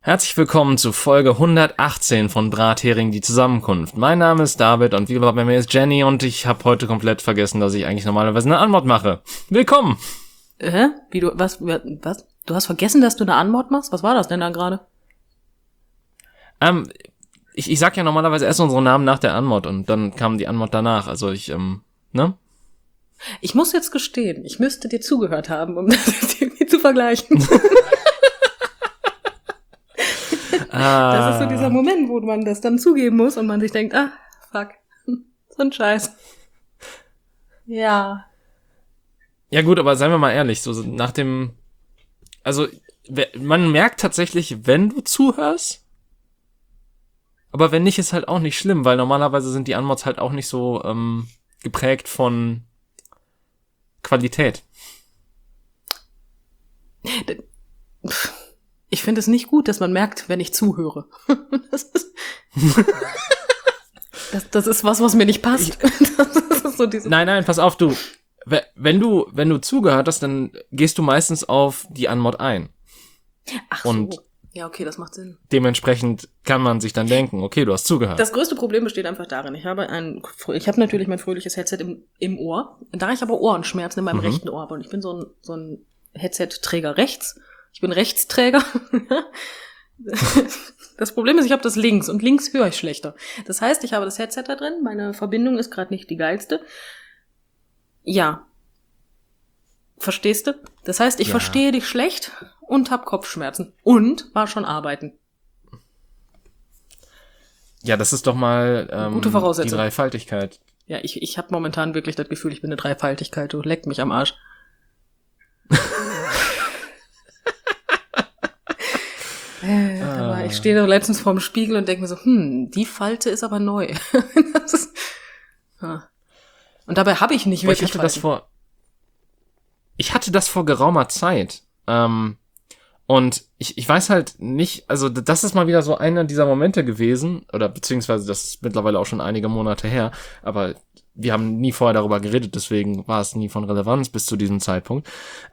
Herzlich willkommen zu Folge 118 von Brathering, die Zusammenkunft. Mein Name ist David und wie gesagt, bei mir ist Jenny und ich habe heute komplett vergessen, dass ich eigentlich normalerweise eine Anmod mache. Willkommen! Wie du, was? Du hast vergessen, dass du eine Anmod machst? Was war das denn da gerade? Ich sag ja normalerweise erst unsere Namen nach der Anmod und dann kam die Anmod danach, also ne? Ich muss jetzt gestehen, ich müsste dir zugehört haben, um das irgendwie zu vergleichen. Das ist so dieser Moment, wo man das dann zugeben muss und man sich denkt, fuck, so ein Scheiß. Ja. Ja gut, aber seien wir mal ehrlich, so man merkt tatsächlich, wenn du zuhörst, aber wenn nicht, ist halt auch nicht schlimm, weil normalerweise sind die Anmods halt auch nicht so geprägt von Qualität. Ich finde es nicht gut, dass man merkt, wenn ich zuhöre. Das ist was mir nicht passt. Das ist so Nein, pass auf, du. Wenn du zugehört hast, dann gehst du meistens auf die Anmod ein. Ach und so. Ja, okay, das macht Sinn. Dementsprechend kann man sich dann denken, okay, du hast zugehört. Das größte Problem besteht einfach darin, ich habe natürlich mein fröhliches Headset im Ohr. Da ich aber Ohrenschmerzen in meinem rechten Ohr habe und ich bin so ein Headset-Träger rechts. Ich bin Rechtsträger. Das Problem ist, ich habe das links und links höre ich schlechter. Das heißt, ich habe das Headset da drin, meine Verbindung ist gerade nicht die geilste. Ja. Verstehst du? Das heißt, ich verstehe dich schlecht und hab Kopfschmerzen und war schon arbeiten. Ja, das ist doch mal gute Voraussetzung. Die Dreifaltigkeit. Ja, ich habe momentan wirklich das Gefühl, ich bin eine Dreifaltigkeit. Du leck mich am Arsch. Aber ich stehe da letztens vorm Spiegel und denke mir so, die Falte ist aber neu. Und dabei habe ich nicht wirklich Falten. Ich hatte das vor geraumer Zeit. Und ich weiß halt nicht, also das ist mal wieder so einer dieser Momente gewesen, oder beziehungsweise das ist mittlerweile auch schon einige Monate her, aber wir haben nie vorher darüber geredet, deswegen war es nie von Relevanz bis zu diesem Zeitpunkt.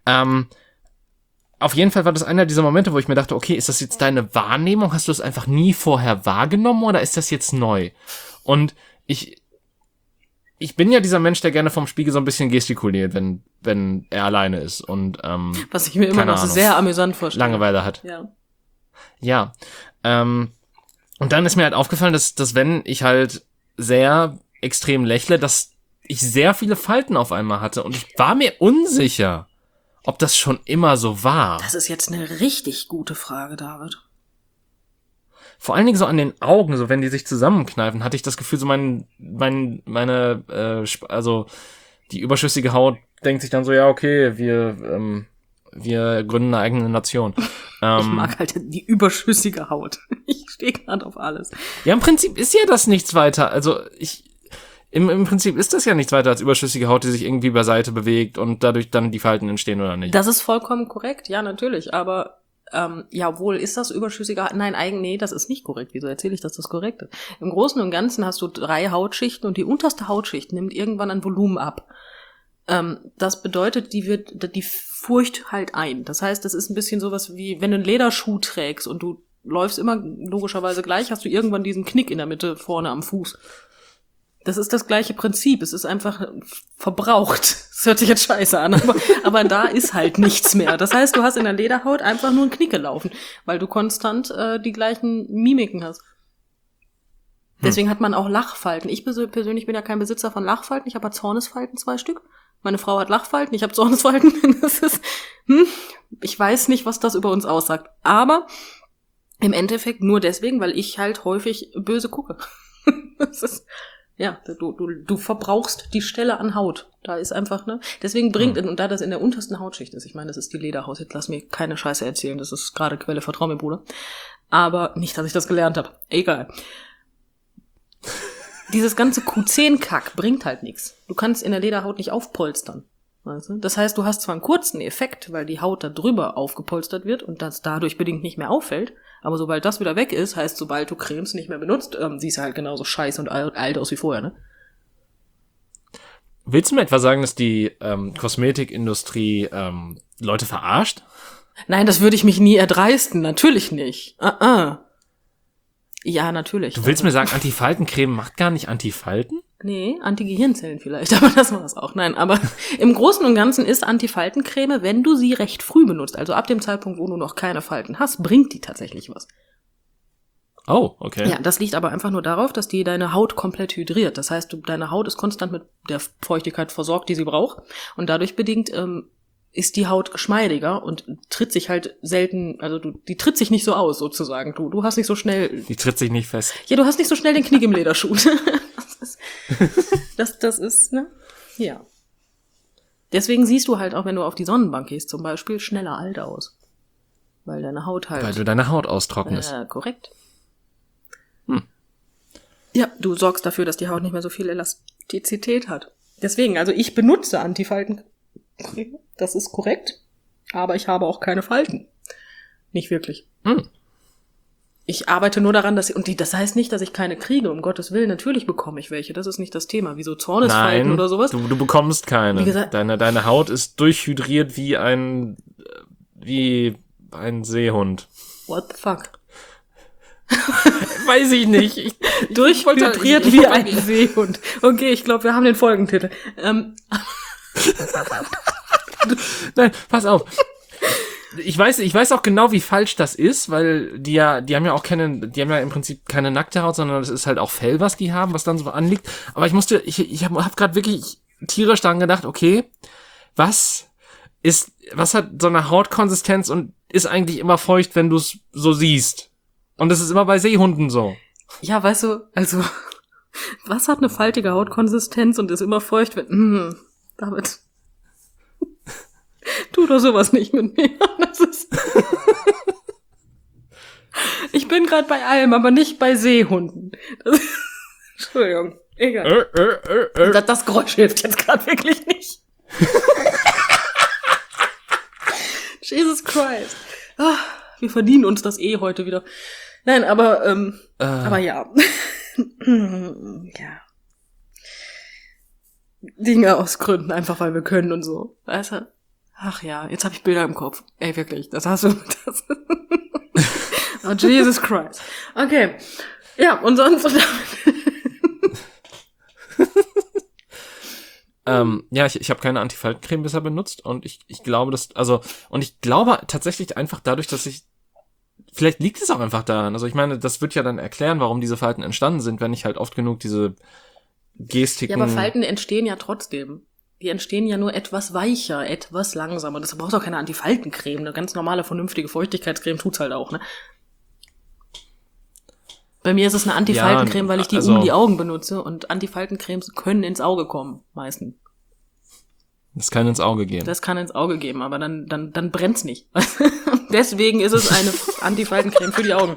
Auf jeden Fall war das einer dieser Momente, wo ich mir dachte, okay, ist das jetzt deine Wahrnehmung? Hast du es einfach nie vorher wahrgenommen oder ist das jetzt neu? Und ich bin ja dieser Mensch, der gerne vom Spiegel so ein bisschen gestikuliert, wenn er alleine ist und was ich mir immer noch sehr amüsant vorstelle. Langeweile hat. Ja. Und dann ist mir halt aufgefallen, dass wenn ich halt sehr extrem lächle, dass ich sehr viele Falten auf einmal hatte und ich war mir unsicher, ob das schon immer so war. Das ist jetzt eine richtig gute Frage, David. Vor allen Dingen so an den Augen, so wenn die sich zusammenkneifen, hatte ich das Gefühl, so also die überschüssige Haut denkt sich dann so, ja, okay, wir gründen eine eigene Nation. Ich mag halt die überschüssige Haut. Ich stehe gerade auf alles. Ja, im Prinzip ist ja das nichts weiter. Also im Prinzip ist das ja nichts weiter als überschüssige Haut, die sich irgendwie beiseite bewegt und dadurch dann die Falten entstehen oder nicht. Das ist vollkommen korrekt, ja, natürlich, aber wohl ist das überschüssige Haut? Nein, nee, das ist nicht korrekt. Wieso erzähle ich, dass das korrekt ist? Im Großen und Ganzen hast du 3 Hautschichten und die unterste Hautschicht nimmt irgendwann an Volumen ab. Das bedeutet, die furcht halt ein. Das heißt, das ist ein bisschen sowas wie, wenn du einen Lederschuh trägst und du läufst immer logischerweise gleich, hast du irgendwann diesen Knick in der Mitte vorne am Fuß. Das ist das gleiche Prinzip. Es ist einfach verbraucht. Das hört sich jetzt scheiße an, aber da ist halt nichts mehr. Das heißt, du hast in der Lederhaut einfach nur einen Knick gelaufen, weil du konstant die gleichen Mimiken hast. Deswegen hat man auch Lachfalten. Ich persönlich bin ja kein Besitzer von Lachfalten. Ich habe Zornesfalten 2 Stück. Meine Frau hat Lachfalten, ich habe Zornesfalten. Das ist, ich weiß nicht, was das über uns aussagt. Aber im Endeffekt nur deswegen, weil ich halt häufig böse gucke. Das ist... Ja, du verbrauchst die Stelle an Haut. Da ist einfach, deswegen und da das in der untersten Hautschicht ist, ich meine, das ist die Lederhaut, jetzt lass mir keine Scheiße erzählen, das ist gerade Quelle, vertrau mir, Bruder. Aber nicht, dass ich das gelernt habe. Egal. Dieses ganze Q10-Kack bringt halt nichts. Du kannst in der Lederhaut nicht aufpolstern. Weißt du? Das heißt, du hast zwar einen kurzen Effekt, weil die Haut da drüber aufgepolstert wird und das dadurch bedingt nicht mehr auffällt, aber sobald das wieder weg ist, heißt, sobald du Cremes nicht mehr benutzt, siehst du halt genauso scheiße und alt aus wie vorher, ne? Willst du mir etwa sagen, dass die Kosmetikindustrie Leute verarscht? Nein, das würde ich mich nie erdreisten. Natürlich nicht. Ja, natürlich. Du willst mir sagen, Antifaltencreme macht gar nicht Antifalten? Nee, Antigehirnzellen vielleicht, aber das war's auch. Nein, aber im Großen und Ganzen ist Antifaltencreme, wenn du sie recht früh benutzt, also ab dem Zeitpunkt, wo du noch keine Falten hast, bringt die tatsächlich was. Oh, okay. Ja, das liegt aber einfach nur darauf, dass die deine Haut komplett hydriert. Das heißt, deine Haut ist konstant mit der Feuchtigkeit versorgt, die sie braucht. Und dadurch bedingt ist die Haut geschmeidiger und tritt sich halt selten, also die tritt sich nicht so aus, sozusagen. Du hast nicht so schnell... Die tritt sich nicht fest. Ja, du hast nicht so schnell den Knick im Lederschuh. Das ist, ne? Ja. Deswegen siehst du halt auch, wenn du auf die Sonnenbank gehst, zum Beispiel, schneller alt aus. Weil deine Haut halt... Weil du deine Haut austrocknest. Korrekt. Ja, du sorgst dafür, dass die Haut nicht mehr so viel Elastizität hat. Deswegen, also ich benutze Antifaltencreme. Das ist korrekt. Aber ich habe auch keine Falten. Nicht wirklich. Ich arbeite nur daran, das heißt nicht, dass ich keine kriege, um Gottes Willen, natürlich bekomme ich welche, das ist nicht das Thema, wieso Zornesfalten Nein, oder sowas. du bekommst keine. Wie gesagt, deine Haut ist durchhydriert wie ein Seehund. What the fuck? Weiß ich nicht. Durchhydriert wie ein Seehund. Okay, ich glaube, wir haben den Folgentitel. Nein, pass auf. Ich weiß auch genau, wie falsch das ist, weil die haben ja im Prinzip keine nackte Haut, sondern es ist halt auch Fell, was die haben, was dann so anliegt. Aber ich hab gerade wirklich tierisch daran gedacht, okay, was hat so eine Hautkonsistenz und ist eigentlich immer feucht, wenn du es so siehst? Und das ist immer bei Seehunden so. Ja, weißt du, also, was hat eine faltige Hautkonsistenz und ist immer feucht, wenn, David, tu doch sowas nicht mit mir. Das ist ich bin gerade bei allem, aber nicht bei Seehunden. Entschuldigung, egal. Das Geräusch hilft jetzt gerade wirklich nicht. Jesus Christ. Wir verdienen uns das heute wieder. Nein, aber ja. Ja. Dinge ausgründen, einfach weil wir können und so. Weißt du? Ach ja, jetzt habe ich Bilder im Kopf. Ey, wirklich, das hast du. Oh, Jesus Christ. Okay. Ja, und sonst... Ja, ich habe keine Antifaltencreme bisher benutzt und ich glaube, ich glaube tatsächlich einfach dadurch, dass vielleicht liegt es auch einfach daran. Also ich meine, das wird ja dann erklären, warum diese Falten entstanden sind, wenn ich halt oft genug diese Gestiken... Ja, aber Falten entstehen ja trotzdem. Die entstehen ja nur etwas weicher, etwas langsamer. Das braucht auch keine Antifaltencreme. Eine ganz normale, vernünftige Feuchtigkeitscreme tut's halt auch, ne? Bei mir ist es eine Antifaltencreme, weil ich die um die Augen benutze und Antifaltencremes können ins Auge kommen, meistens. Das kann ins Auge gehen. Das kann ins Auge geben, aber dann brennt's nicht. Deswegen ist es eine Antifaltencreme für die Augen.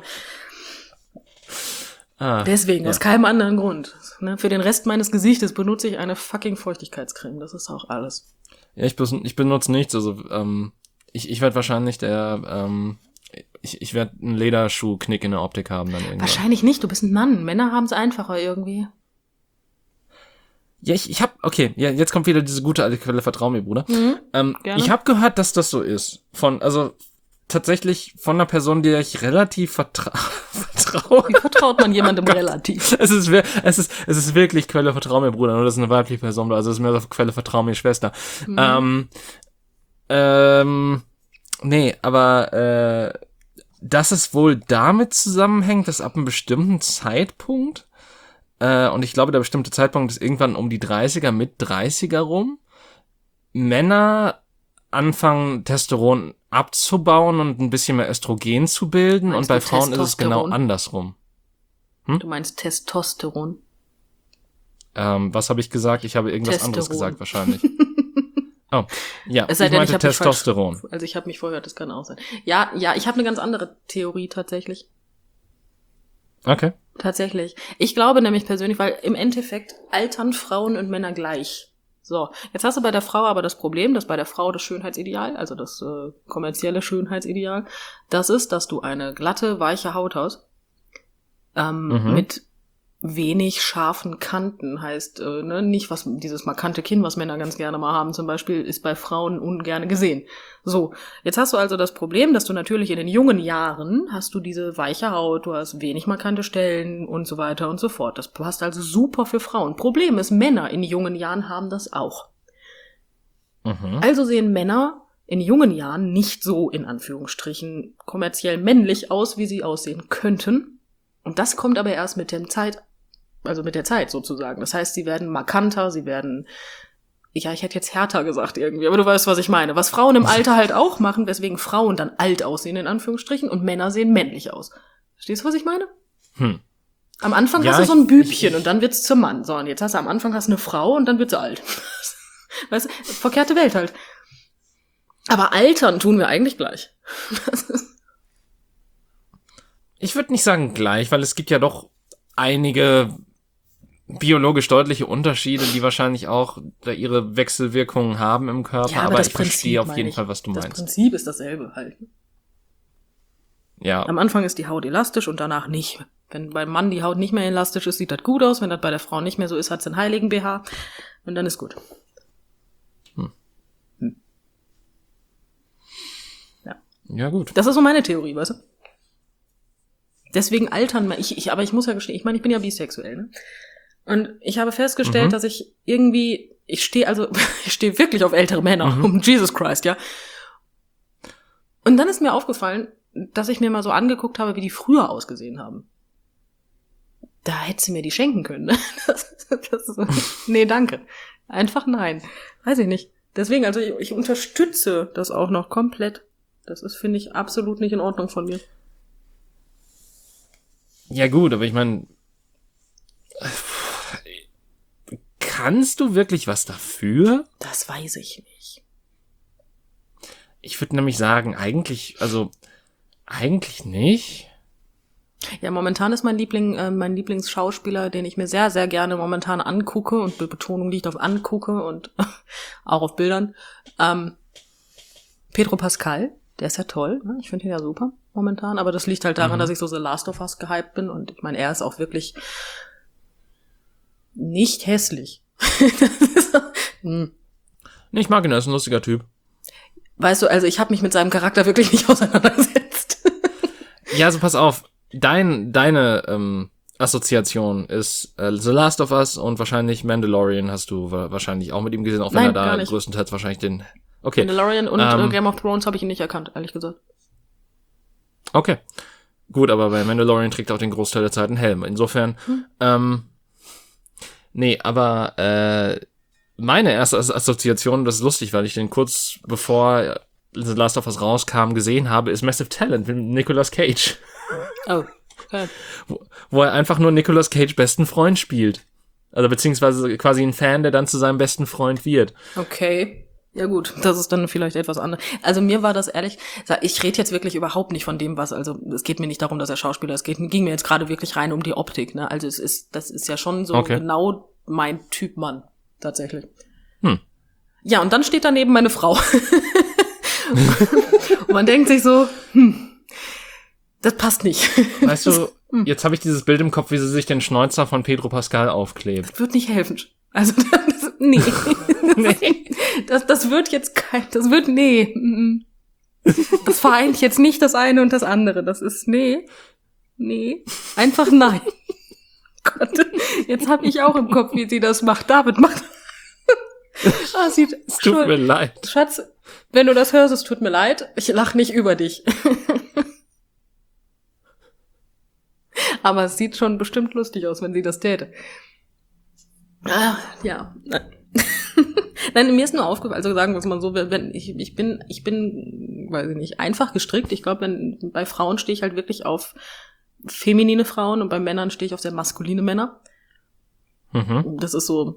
Deswegen, aus keinem anderen Grund. Ne? Für den Rest meines Gesichtes benutze ich eine fucking Feuchtigkeitscreme. Das ist auch alles. Ja, ich benutze nichts. Also ich werde wahrscheinlich ich werde einen Lederschuh-Knick in der Optik haben dann irgendwann. Wahrscheinlich nicht, du bist ein Mann. Männer haben es einfacher irgendwie. Ja, jetzt kommt wieder diese gute alte Quelle, vertrau mir, Bruder. Ich habe gehört, dass das so ist. Tatsächlich von einer Person, der ich relativ vertraue. Wie vertraut man jemandem relativ? Es ist wirklich Quelle, vertrau mir, Bruder. Nur das ist eine weibliche Person, also es ist mehr so Quelle, vertrau mir, Schwester. Nee, aber dass es wohl damit zusammenhängt, dass ab einem bestimmten Zeitpunkt, und ich glaube, der bestimmte Zeitpunkt ist irgendwann um die 30er, mit 30er rum, Männer anfangen, Testosteron abzubauen und ein bisschen mehr Östrogen zu bilden. Meinst und bei Frauen ist es genau andersrum. Du meinst Testosteron? Was habe ich gesagt? Ich habe irgendwas anderes gesagt wahrscheinlich. Oh, ja, es sei denn, ich meinte Testosteron. Also ich habe mich vorgehört, das kann auch sein. Ja, ich habe eine ganz andere Theorie tatsächlich. Okay. Tatsächlich. Ich glaube nämlich persönlich, weil im Endeffekt altern Frauen und Männer gleich. So, jetzt hast du bei der Frau aber das Problem, dass bei der Frau das Schönheitsideal, also das kommerzielle Schönheitsideal, das ist, dass du eine glatte, weiche Haut hast, mit wenig scharfen Kanten. Heißt, nicht dieses markante Kinn, was Männer ganz gerne mal haben zum Beispiel, ist bei Frauen ungern gesehen. So, jetzt hast du also das Problem, dass du natürlich in den jungen Jahren hast du diese weiche Haut, du hast wenig markante Stellen und so weiter und so fort. Das passt also super für Frauen. Problem ist, Männer in jungen Jahren haben das auch. Also sehen Männer in jungen Jahren nicht so, in Anführungsstrichen, kommerziell männlich aus, wie sie aussehen könnten. Und das kommt aber erst mit der Zeit sozusagen. Das heißt, sie werden markanter, sie werden, ich hätte jetzt härter gesagt irgendwie, aber du weißt, was ich meine. Was Frauen im Alter halt auch machen, weswegen Frauen dann alt aussehen, in Anführungsstrichen, und Männer sehen männlich aus. Verstehst du, was ich meine? Am Anfang hast du so ein Bübchen und dann wird's zum Mann. So, und jetzt hast du am Anfang eine Frau und dann wird sie alt. Weißt du, verkehrte Welt halt. Aber altern tun wir eigentlich gleich. Ich würde nicht sagen gleich, weil es gibt ja doch einige biologisch deutliche Unterschiede, die wahrscheinlich auch ihre Wechselwirkungen haben im Körper, Ja, aber das ich verstehe Prinzip, auf jeden Fall, was du meinst. Das Prinzip ist dasselbe halt. Ja. Am Anfang ist die Haut elastisch und danach nicht. Wenn beim Mann die Haut nicht mehr elastisch ist, sieht das gut aus. Wenn das bei der Frau nicht mehr so ist, hat sie einen heiligen BH. Und dann ist gut. Ja, gut. Das ist so meine Theorie, weißt du? Deswegen altern, aber ich muss ja gestehen, ich meine, ich bin ja bisexuell, ne? Und ich habe festgestellt, dass ich irgendwie, ich stehe wirklich auf ältere Männer, um Jesus Christ, ja. Und dann ist mir aufgefallen, dass ich mir mal so angeguckt habe, wie die früher ausgesehen haben. Da hätte sie mir die schenken können, ne? Nee, danke. Einfach nein. Weiß ich nicht. Deswegen, also ich unterstütze das auch noch komplett. Das ist, finde ich, absolut nicht in Ordnung von mir. Ja gut, aber ich meine, kannst du wirklich was dafür? Das weiß ich nicht. Ich würde nämlich sagen, eigentlich nicht. Ja, momentan ist mein Lieblingsschauspieler, den ich mir sehr, sehr gerne momentan angucke, und Betonung liegt auf angucke und auch auf Bildern, Pedro Pascal. Der ist ja toll, ne? Ich finde ihn ja super momentan, aber das liegt halt daran, dass ich so The Last of Us gehypt bin, und ich meine, er ist auch wirklich nicht hässlich. Nee, ich mag ihn, er ist ein lustiger Typ. Weißt du, also ich habe mich mit seinem Charakter wirklich nicht auseinandergesetzt. Ja, also pass auf, deine Assoziation ist The Last of Us und wahrscheinlich Mandalorian hast du wahrscheinlich auch mit ihm gesehen, auch wenn Nein, er gar da nicht. größtenteils wahrscheinlich den... Okay. Mandalorian und Game of Thrones habe ich ihn nicht erkannt, ehrlich gesagt. Okay. Gut, aber bei Mandalorian trägt er auch den Großteil der Zeit einen Helm. Insofern, nee, aber meine erste Assoziation, das ist lustig, weil ich den kurz bevor The Last of Us rauskam gesehen habe, ist Massive Talent mit Nicolas Cage. Oh, okay. Wo er einfach nur Nicolas Cage besten Freund spielt. Also beziehungsweise quasi ein Fan, der dann zu seinem besten Freund wird. Okay. Ja gut, das ist dann vielleicht etwas anderes. Also mir war das ehrlich, ich rede jetzt wirklich überhaupt nicht von dem, also es geht mir nicht darum, dass er Schauspieler ist, ging mir jetzt gerade wirklich rein um die Optik, ne? Also das ist ja schon so genau mein Typ Mann, tatsächlich. Ja, und dann steht daneben meine Frau. Und man denkt sich so, das passt nicht. Weißt du, jetzt habe ich dieses Bild im Kopf, wie sie sich den Schnäuzer von Pedro Pascal aufklebt. Das wird nicht helfen. Also, nee. Das wird jetzt nee. Das vereint jetzt nicht das eine und das andere. Das ist, nee. Einfach nein. Gott, jetzt habe ich auch im Kopf, wie sie das macht. David macht. Es tut mir leid. Schatz, wenn du das hörst, es tut mir leid. Ich lache nicht über dich. Aber es sieht schon bestimmt lustig aus, wenn sie das täte. Ah, ja. Nein, mir ist nur aufgefallen, also sagen wir es mal so, wenn ich bin, weiß ich nicht, einfach gestrickt. Ich glaube, bei Frauen stehe ich halt wirklich auf feminine Frauen und bei Männern stehe ich auf sehr maskuline Männer. Das ist so,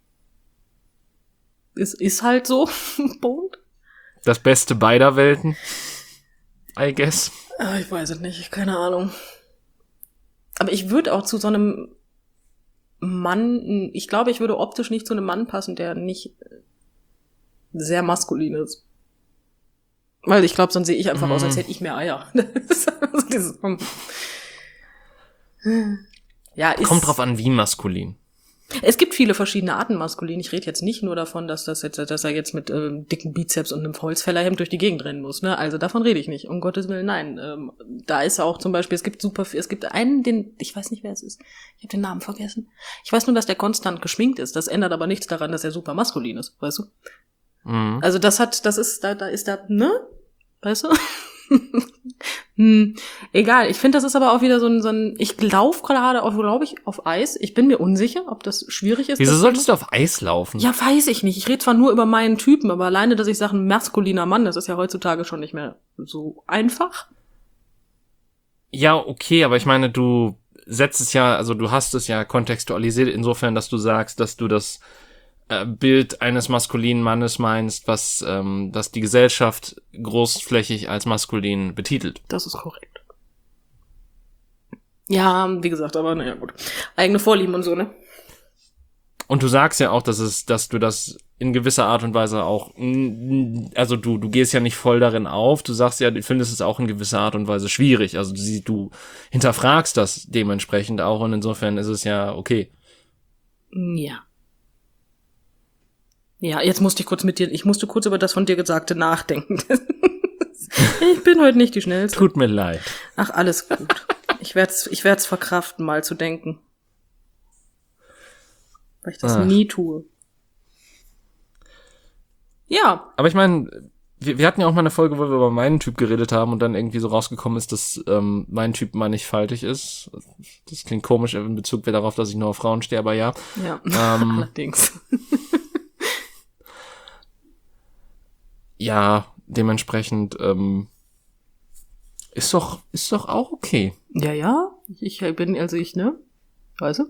ist halt so, Punkt. Das Beste beider Welten, I guess. Ich weiß es nicht, keine Ahnung. Aber ich würde auch zu so einem Mann, ich glaube, ich würde optisch nicht zu einem Mann passen, der nicht sehr maskulin ist. Weil ich glaube, sonst sehe ich einfach aus, als hätte ich mehr Eier. Ja, Kommt drauf an, wie maskulin. Es gibt viele verschiedene Arten maskulin. Ich rede jetzt nicht nur davon, dass er jetzt mit dicken Bizeps und einem Holzfällerhemd durch die Gegend rennen muss. Ne? Also davon rede ich nicht. Um Gottes Willen, nein. Da ist auch zum Beispiel, es gibt einen, ich weiß nicht, wer es ist. Ich habe den Namen vergessen. Ich weiß nur, dass der konstant geschminkt ist. Das ändert aber nichts daran, dass er super maskulin ist, weißt du? Mhm. Also da ist da, ne? Weißt du? Egal, ich finde, das ist aber auch wieder so ein ich laufe gerade auf Eis. Ich bin mir unsicher, ob das schwierig ist. Wieso solltest du auf Eis laufen? Ja, weiß ich nicht. Ich rede zwar nur über meinen Typen, aber alleine, dass ich sage, ein maskuliner Mann, das ist ja heutzutage schon nicht mehr so einfach. Ja, okay, aber ich meine, du setzt es ja, also du hast es ja kontextualisiert insofern, dass du sagst, dass du das Bild eines maskulinen Mannes meinst, was das die Gesellschaft großflächig als maskulin betitelt. Das ist korrekt. Ja, wie gesagt, aber naja, gut. Eigene Vorlieben und so, ne? Und du sagst ja auch, dass du das in gewisser Art und Weise auch, also du gehst ja nicht voll darin auf, du sagst ja, du findest es auch in gewisser Art und Weise schwierig, also du hinterfragst das dementsprechend auch und insofern ist es ja okay. Ja. Ja, jetzt musste ich musste kurz über das von dir Gesagte nachdenken. Ich bin heute nicht die Schnellste. Tut mir leid. Ach, alles gut. Ich werd's verkraften, mal zu denken. Weil ich das nie tue. Ja. Aber ich meine, wir hatten ja auch mal eine Folge, wo wir über meinen Typ geredet haben und dann irgendwie so rausgekommen ist, dass mein Typ mannigfaltig ist. Das klingt komisch in Bezug darauf, dass ich nur auf Frauen stehe, aber ja. Ja, allerdings. Ja, dementsprechend ist doch auch okay. Ja, ich bin, ne? Weißt du?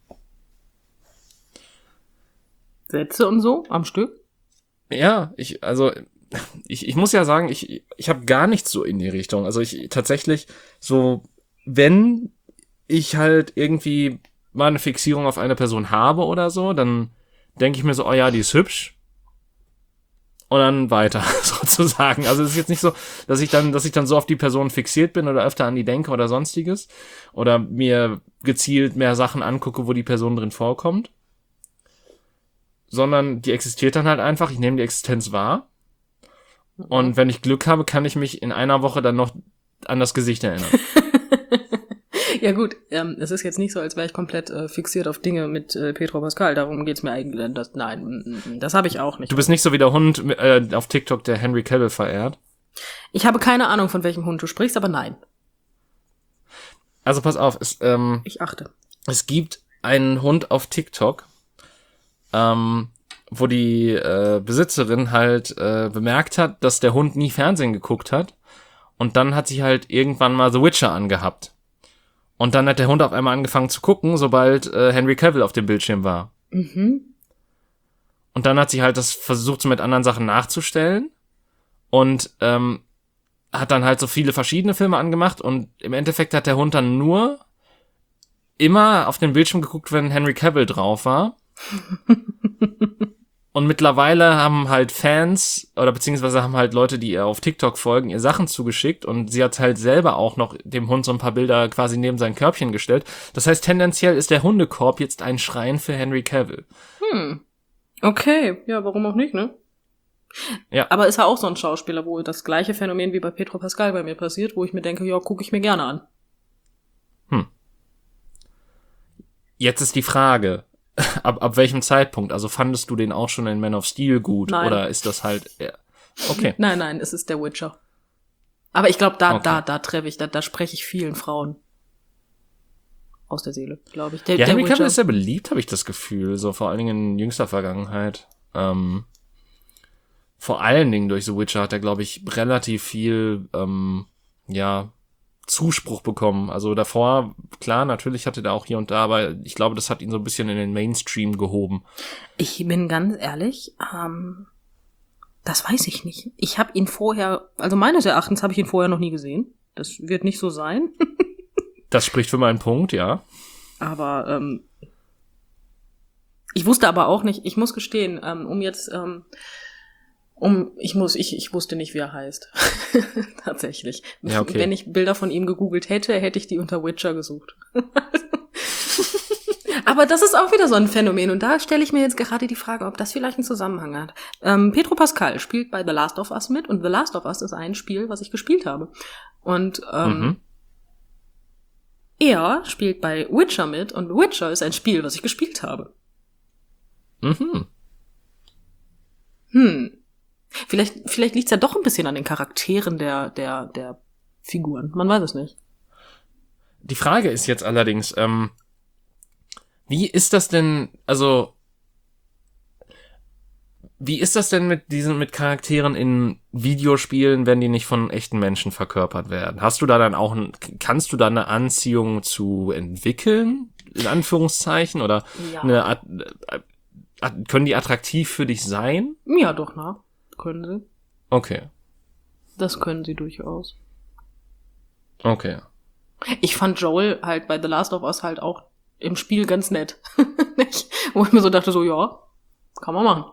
Sätze und so am Stück? Ja, ich muss ja sagen, ich habe gar nichts so in die Richtung. Also ich tatsächlich so, wenn ich halt irgendwie mal eine Fixierung auf eine Person habe oder so, dann denke ich mir so, oh ja, die ist hübsch. Und dann weiter, sozusagen. Also es ist jetzt nicht so, dass ich dann so auf die Person fixiert bin oder öfter an die denke oder sonstiges. Oder mir gezielt mehr Sachen angucke, wo die Person drin vorkommt. Sondern die existiert dann halt einfach. Ich nehme die Existenz wahr. Und wenn ich Glück habe, kann ich mich in einer Woche dann noch an das Gesicht erinnern. Ja gut, es ist jetzt nicht so, als wäre ich komplett fixiert auf Dinge mit Pedro Pascal. Darum geht's mir eigentlich. Nein, das habe ich auch nicht. Du bist nicht so wie der Hund auf TikTok, der Henry Cavill verehrt. Ich habe keine Ahnung, von welchem Hund du sprichst, aber nein. Also pass auf, ich achte. Es gibt einen Hund auf TikTok, wo die Besitzerin halt bemerkt hat, dass der Hund nie Fernsehen geguckt hat. Und dann hat sie halt irgendwann mal The Witcher angehabt. Und dann hat der Hund auf einmal angefangen zu gucken, sobald Henry Cavill auf dem Bildschirm war. Mhm. Und dann hat sie halt das versucht, so mit anderen Sachen nachzustellen. Und hat dann halt so viele verschiedene Filme angemacht. Und im Endeffekt hat der Hund dann nur immer auf den Bildschirm geguckt, wenn Henry Cavill drauf war. Und mittlerweile haben halt Fans oder beziehungsweise haben halt Leute, die ihr auf TikTok folgen, ihr Sachen zugeschickt und sie hat halt selber auch noch dem Hund so ein paar Bilder quasi neben sein Körbchen gestellt. Das heißt, tendenziell ist der Hundekorb jetzt ein Schrein für Henry Cavill. Okay, ja, warum auch nicht, ne? Ja. Aber ist ja auch so ein Schauspieler, wo das gleiche Phänomen wie bei Pedro Pascal bei mir passiert, wo ich mir denke, ja, gucke ich mir gerne an. Jetzt ist die Frage, ab welchem Zeitpunkt? Also fandest du den auch schon in Man of Steel gut? Nein. Oder ist das halt... Okay. Nein, es ist der Witcher. Aber ich glaube, da spreche ich vielen Frauen aus der Seele, glaube ich. Der Henry Cavill ist sehr beliebt, habe ich das Gefühl. So vor allen Dingen in jüngster Vergangenheit. Vor allen Dingen durch The Witcher hat er, glaube ich, relativ viel Zuspruch bekommen. Also davor, klar, natürlich hatte er auch hier und da, aber ich glaube, das hat ihn so ein bisschen in den Mainstream gehoben. Ich bin ganz ehrlich, das weiß ich nicht. Ich habe ihn vorher, also meines Erachtens habe ich ihn vorher noch nie gesehen. Das wird nicht so sein. Das spricht für meinen Punkt, ja. Aber ich wusste aber auch nicht, ich muss gestehen, ich wusste nicht, wie er heißt. Tatsächlich. Ja, okay. Wenn ich Bilder von ihm gegoogelt hätte, hätte ich die unter Witcher gesucht. Aber das ist auch wieder so ein Phänomen. Und da stelle ich mir jetzt gerade die Frage, ob das vielleicht einen Zusammenhang hat. Pedro Pascal spielt bei The Last of Us mit. Und The Last of Us ist ein Spiel, was ich gespielt habe. Und er spielt bei Witcher mit. Und Witcher ist ein Spiel, was ich gespielt habe. Vielleicht liegt's ja doch ein bisschen an den Charakteren der Figuren. Man weiß es nicht. Die Frage ist jetzt allerdings, wie ist das denn mit Charakteren in Videospielen, wenn die nicht von echten Menschen verkörpert werden? Hast du da dann auch kannst du da eine Anziehung zu entwickeln, in Anführungszeichen, oder Ja. können die attraktiv für dich sein? Ja, doch, na. Können sie. Okay. Das können sie durchaus. Okay. Ich fand Joel halt bei The Last of Us halt auch im Spiel ganz nett. Nicht? Wo ich mir so dachte, so, ja, kann man machen.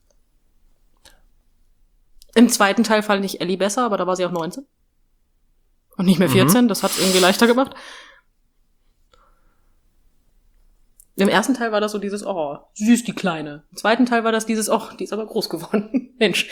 Im zweiten Teil fand ich Ellie besser, aber da war sie auch 19. Und nicht mehr 14, das hat's irgendwie leichter gemacht. Im ersten Teil war das so dieses, oh, süß, die Kleine. Im zweiten Teil war das dieses, oh, die ist aber groß geworden. Mensch.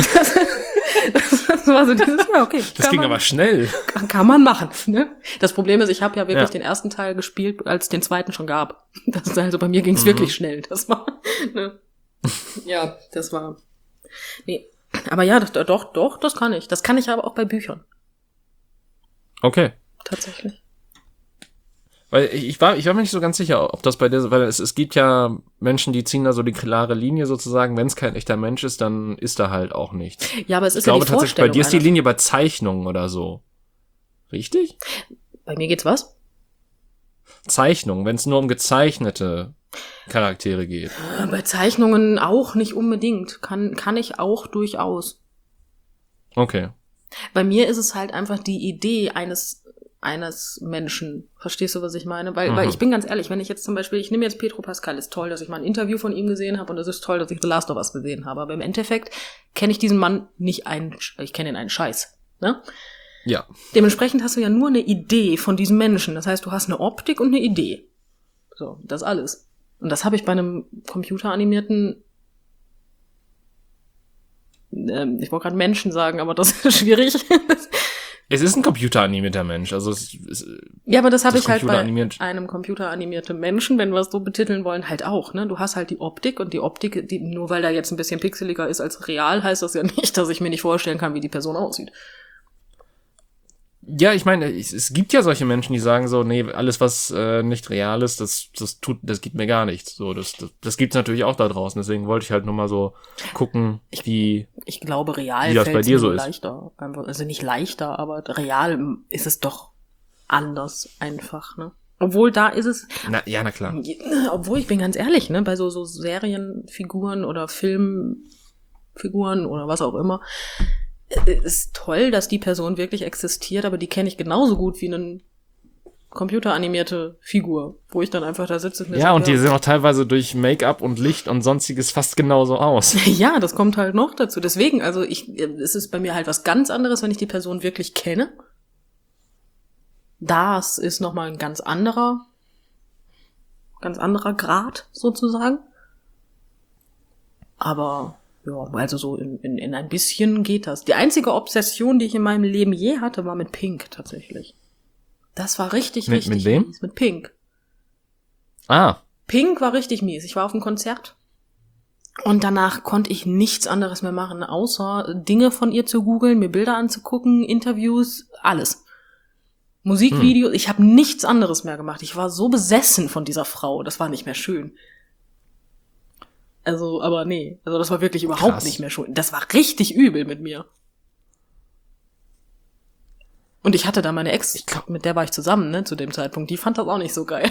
Das war so dieses, ja, okay. Das ging aber schnell. Kann man machen, ne? Das Problem ist, ich habe ja wirklich den ersten Teil gespielt, als es den zweiten schon gab. Das ist also, bei mir ging's wirklich schnell. Das war, ne? Ja, das war, nee. Aber ja, doch, das kann ich. Das kann ich aber auch bei Büchern. Okay. Tatsächlich. Weil ich war mir nicht so ganz sicher, ob das bei dir, weil es gibt ja Menschen, die ziehen da so die klare Linie sozusagen, wenn es kein echter Mensch ist, dann ist da halt auch nichts. Ja, aber es ist Ich glaube ja die tatsächlich, bei Vorstellung dir ist die einer- Linie bei Zeichnungen oder so. Richtig? Bei mir geht's was? Zeichnungen, wenn es nur um gezeichnete Charaktere geht. Bei Zeichnungen auch nicht unbedingt. Kann ich auch durchaus. Okay. Bei mir ist es halt einfach die Idee eines Menschen. Verstehst du, was ich meine? Weil ich bin ganz ehrlich, wenn ich jetzt zum Beispiel, ich nehme jetzt Pedro Pascal, ist toll, dass ich mal ein Interview von ihm gesehen habe und es ist toll, dass ich The Last of Us gesehen habe. Aber im Endeffekt kenne ich diesen Mann ich kenne ihn einen Scheiß. Ne? Ja. Dementsprechend hast du ja nur eine Idee von diesem Menschen. Das heißt, du hast eine Optik und eine Idee. So, das alles. Und das habe ich bei einem computeranimierten ich wollte gerade Menschen sagen, aber das ist schwierig. Es ist ein computeranimierter Mensch, also Ja, aber das habe Das ich halt bei computeranimiert- einem computeranimierten Menschen, wenn wir es so betiteln wollen, halt auch. Ne? Du hast halt die Optik und die Optik, die, nur weil der jetzt ein bisschen pixeliger ist als real, heißt das ja nicht, dass ich mir nicht vorstellen kann, wie die Person aussieht. ja, ich meine, es gibt ja solche Menschen, die sagen so, nee, alles was nicht real ist, das gibt mir gar nichts. So, das gibt's natürlich auch da draußen. Deswegen wollte ich halt nur mal so gucken, wie Ich glaube, real Wie das bei fällt's dir mir so nur ist. leichter. Also nicht leichter, aber real ist es doch anders einfach, ne? Obwohl da ist es, na klar. obwohl ich bin ganz ehrlich, ne, bei so Serienfiguren oder Filmfiguren oder was auch immer, ist toll, dass die Person wirklich existiert, aber die kenne ich genauso gut wie eine computeranimierte Figur, wo ich dann einfach da sitze. Ja, und die sehen auch teilweise durch Make-up und Licht und sonstiges fast genauso aus. Ja, das kommt halt noch dazu. Deswegen, also es ist bei mir halt was ganz anderes, wenn ich die Person wirklich kenne. Das ist nochmal ein ganz anderer Grad sozusagen. Aber ja, also so in ein bisschen geht das. Die einzige Obsession, die ich in meinem Leben je hatte, war mit Pink tatsächlich. Das war richtig Mit wem? mies. Mit Pink. Ah, Pink war richtig mies. Ich war auf einem Konzert und danach konnte ich nichts anderes mehr machen, außer Dinge von ihr zu googeln, mir Bilder anzugucken, Interviews, alles. Musikvideos, ich habe nichts anderes mehr gemacht. Ich war so besessen von dieser Frau, das war nicht mehr schön. Also, aber nee, also das war wirklich überhaupt Krass. nicht mehr schön. Das war richtig übel mit mir. Und ich hatte da meine Ex, mit der war ich zusammen, ne, zu dem Zeitpunkt. Die fand das auch nicht so geil.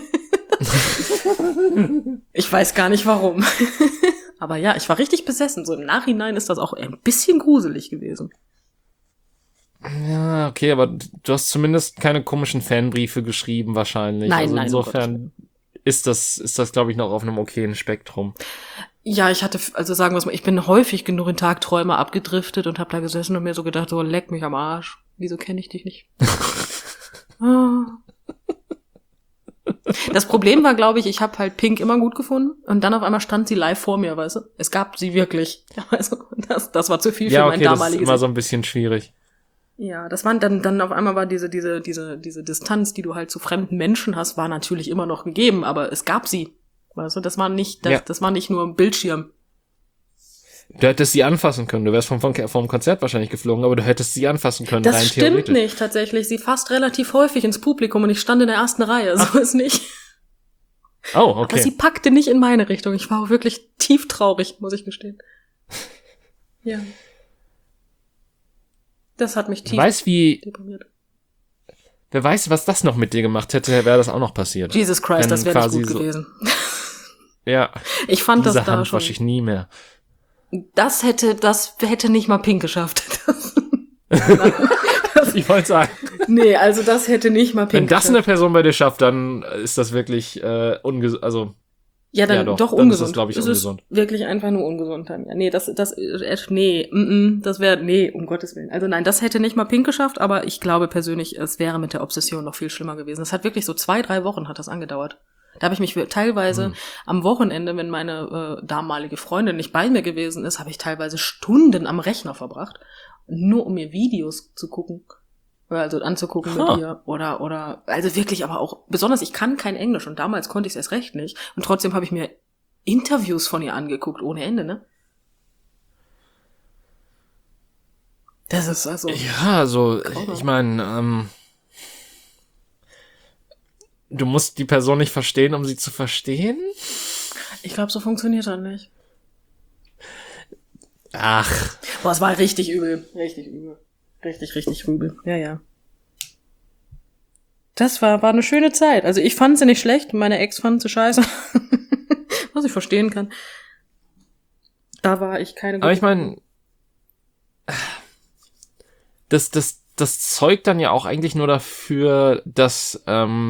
Ich weiß gar nicht warum. Aber ja, ich war richtig besessen. So im Nachhinein ist das auch ein bisschen gruselig gewesen. ja, okay, aber du hast zumindest keine komischen Fanbriefe geschrieben wahrscheinlich. Nein, also nein, insofern ist das, glaube ich, noch auf einem okayen Spektrum. Ja, ich hatte, also sagen wir es mal, ich bin häufig genug in Tagträume abgedriftet und habe da gesessen und mir so gedacht, so leck mich am Arsch. Wieso kenne ich dich nicht? Ah. Das Problem war, glaube ich habe halt Pink immer gut gefunden und dann auf einmal stand sie live vor mir, weißt du? Es gab sie wirklich. Also, das war zu viel für mein damaliges. Das ist immer so ein bisschen schwierig. Ja, das waren dann auf einmal war diese Distanz, die du halt zu fremden Menschen hast, war natürlich immer noch gegeben, aber es gab sie. Weißt du, das war nicht nur ein Bildschirm. Du hättest sie anfassen können. Du wärst vom Konzert wahrscheinlich geflogen, aber du hättest sie anfassen können, das rein stimmt theoretisch. nicht, tatsächlich. Sie fasst relativ häufig ins Publikum und ich stand in der ersten Reihe, so ist nicht. Oh, okay. Aber sie packte nicht in meine Richtung. Ich war auch wirklich tief traurig, muss ich gestehen. Ja. Das hat mich tief deprimiert. Wer weiß, was das noch mit dir gemacht hätte, wäre das auch noch passiert. Jesus Christ, das wäre nicht gut gewesen. Ja. Ich fand diese das da Hand schon. wasche ich nie mehr. Das hätte nicht mal Pink geschafft. Ich wollte sagen. Nee, also das hätte nicht mal Pink Wenn das geschafft. eine Person bei dir schafft, dann ist das wirklich ungesund. Also ja, dann ja, doch dann ungesund. ist das, glaube ich, ungesund. Ist wirklich einfach nur ungesund. Ja, nee, das wäre, um Gottes Willen. Also nein, das hätte nicht mal Pink geschafft, aber ich glaube persönlich, es wäre mit der Obsession noch viel schlimmer gewesen. Es hat wirklich so 2-3 Wochen hat das angedauert. Da habe ich mich teilweise am Wochenende, wenn meine damalige Freundin nicht bei mir gewesen ist, habe ich teilweise Stunden am Rechner verbracht, nur um mir Videos zu gucken. Also anzugucken mit ihr oder also wirklich, aber auch besonders, ich kann kein Englisch und damals konnte ich es erst recht nicht und trotzdem habe ich mir Interviews von ihr angeguckt ohne Ende, ne? Das ist also ja, also ich meine, du musst die Person nicht verstehen, um sie zu verstehen? Ich glaube, so funktioniert das nicht. Ach. Boah, es war richtig übel. Richtig übel. Richtig übel. Ja. Das war eine schöne Zeit. Also ich fand sie nicht schlecht, meine Ex fand sie scheiße. Was ich verstehen kann. Da war ich keine gute. Aber ich meine, das zeugt dann ja auch eigentlich nur dafür, dass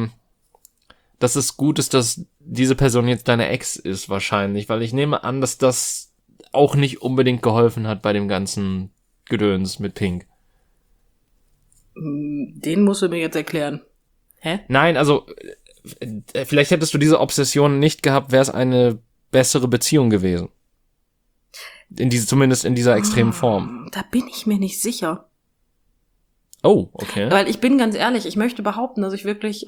es gut ist, dass diese Person jetzt deine Ex ist wahrscheinlich, weil ich nehme an, dass das auch nicht unbedingt geholfen hat bei dem ganzen Gedöns mit Pink. Den musst du mir jetzt erklären. Hä? Nein, also vielleicht hättest du diese Obsession nicht gehabt, wäre es eine bessere Beziehung gewesen. Zumindest in dieser extremen Form. Da bin ich mir nicht sicher. Oh, okay. Weil ich bin ganz ehrlich, ich möchte behaupten, dass ich wirklich,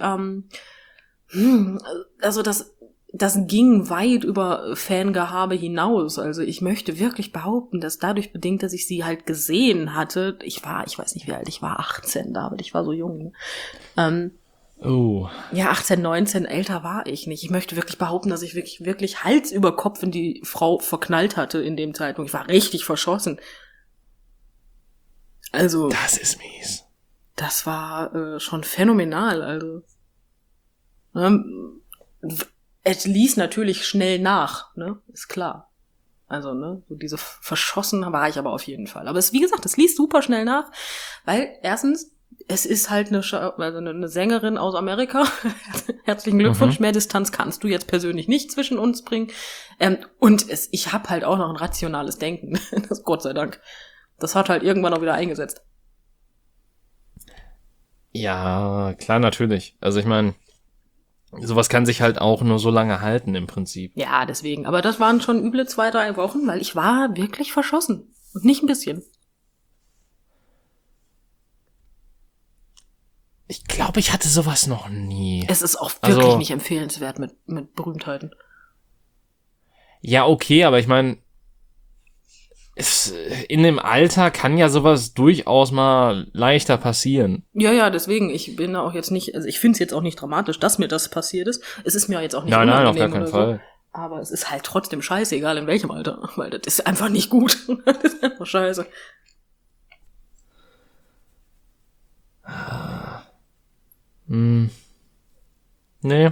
also das ging weit über Fangehabe hinaus. Also ich möchte wirklich behaupten, dass dadurch bedingt, dass ich sie halt gesehen hatte, ich weiß nicht wie alt, ich war 18, David, ich war so jung. Ne? Ja, 18, 19, älter war ich nicht. Ich möchte wirklich behaupten, dass ich wirklich Hals über Kopf in die Frau verknallt hatte in dem Zeitpunkt. Ich war richtig verschossen. Also. Das ist mies. Das war schon phänomenal, also. Es ließ natürlich schnell nach, ne, ist klar. Also, ne, so diese verschossen war ich aber auf jeden Fall. Aber wie gesagt, es ließ super schnell nach, weil erstens, es ist halt eine Sängerin aus Amerika. Herzlichen Glückwunsch, mehr Distanz kannst du jetzt persönlich nicht zwischen uns bringen. Und ich habe halt auch noch ein rationales Denken, das Gott sei Dank. Das hat halt irgendwann auch wieder eingesetzt. Ja, klar, natürlich. Also ich meine, sowas kann sich halt auch nur so lange halten im Prinzip. Ja, deswegen. Aber das waren schon üble 2-3 Wochen, weil ich war wirklich verschossen. Und nicht ein bisschen. Ich glaube, ich hatte sowas noch nie. Es ist auch wirklich nicht empfehlenswert mit Berühmtheiten. Ja, okay, aber ich meine, in dem Alter kann ja sowas durchaus mal leichter passieren. Ja, deswegen, ich bin da auch jetzt nicht, also ich finde es jetzt auch nicht dramatisch, dass mir das passiert ist. Es ist mir jetzt auch nicht unangenehm. Nein, auf gar keinen Fall. So. Aber es ist halt trotzdem scheiße, egal in welchem Alter, weil das ist einfach nicht gut. Das ist einfach scheiße. Nee.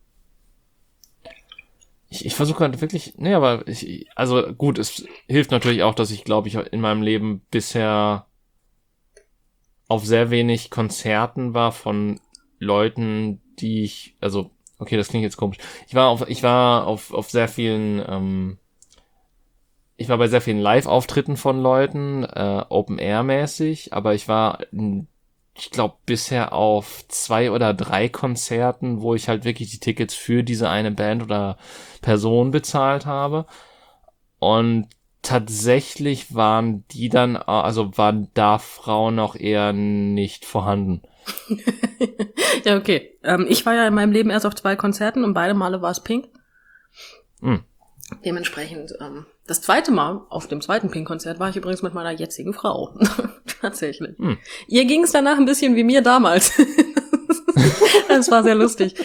Ich versuche gerade wirklich, nee, aber also gut, es hilft natürlich auch, dass ich, glaube ich, in meinem Leben bisher auf sehr wenig Konzerten war von Leuten, die ich, also, okay, das klingt jetzt komisch. Ich war auf sehr vielen, ich war bei sehr vielen Live-Auftritten von Leuten, Open-Air-mäßig, aber ich war ich glaube, bisher auf 2 oder 3 Konzerten, wo ich halt wirklich die Tickets für diese eine Band oder Person bezahlt habe. Und tatsächlich waren da Frauen auch eher nicht vorhanden. Ja, okay. Ich war ja in meinem Leben erst auf 2 Konzerten und beide Male war es Pink. Dementsprechend, das zweite Mal auf dem zweiten Pink-Konzert war ich übrigens mit meiner jetzigen Frau. Tatsächlich. Ihr ging es danach ein bisschen wie mir damals. Das war sehr lustig.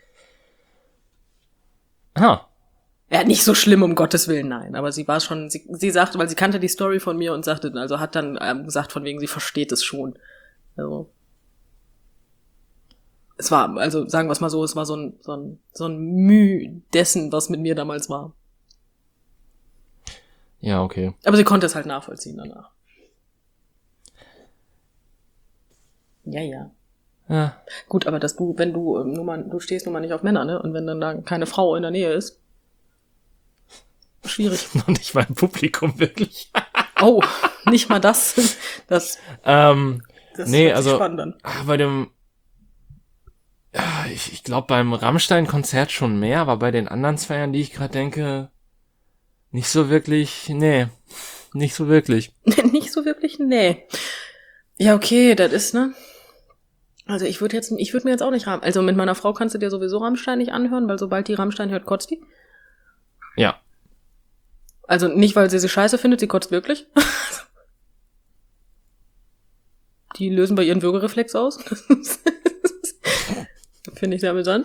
Ah. Ja, nicht so schlimm, um Gottes Willen, nein. Aber sie war schon, sie sagte, weil sie kannte die Story von mir und sagte, also hat dann gesagt von wegen, sie versteht es schon. Also. Es war, also sagen wir es mal so, es war so ein Mühe dessen, was mit mir damals war. Ja, okay. Aber sie konnte es halt nachvollziehen danach. Ja. Gut, aber wenn du stehst nun mal nicht auf Männer, ne? Und wenn dann da keine Frau in der Nähe ist, schwierig. Noch nicht mal im Publikum, wirklich. Oh, nicht mal das. Das nee, also spannend dann. Bei dem ich glaube beim Rammstein-Konzert schon mehr, aber bei den anderen Zweiern, die ich gerade denke, nicht so wirklich, nee. Nicht so wirklich. Nicht so wirklich, nee. Ja, okay, das ist, ne? Also ich würde mir jetzt auch nicht also mit meiner Frau kannst du dir sowieso Rammstein nicht anhören, weil sobald die Rammstein hört, kotzt die. Ja. Also nicht, weil sie scheiße findet, sie kotzt wirklich. Die lösen bei ihren Würgereflex aus. Finde ich sehr amüsant.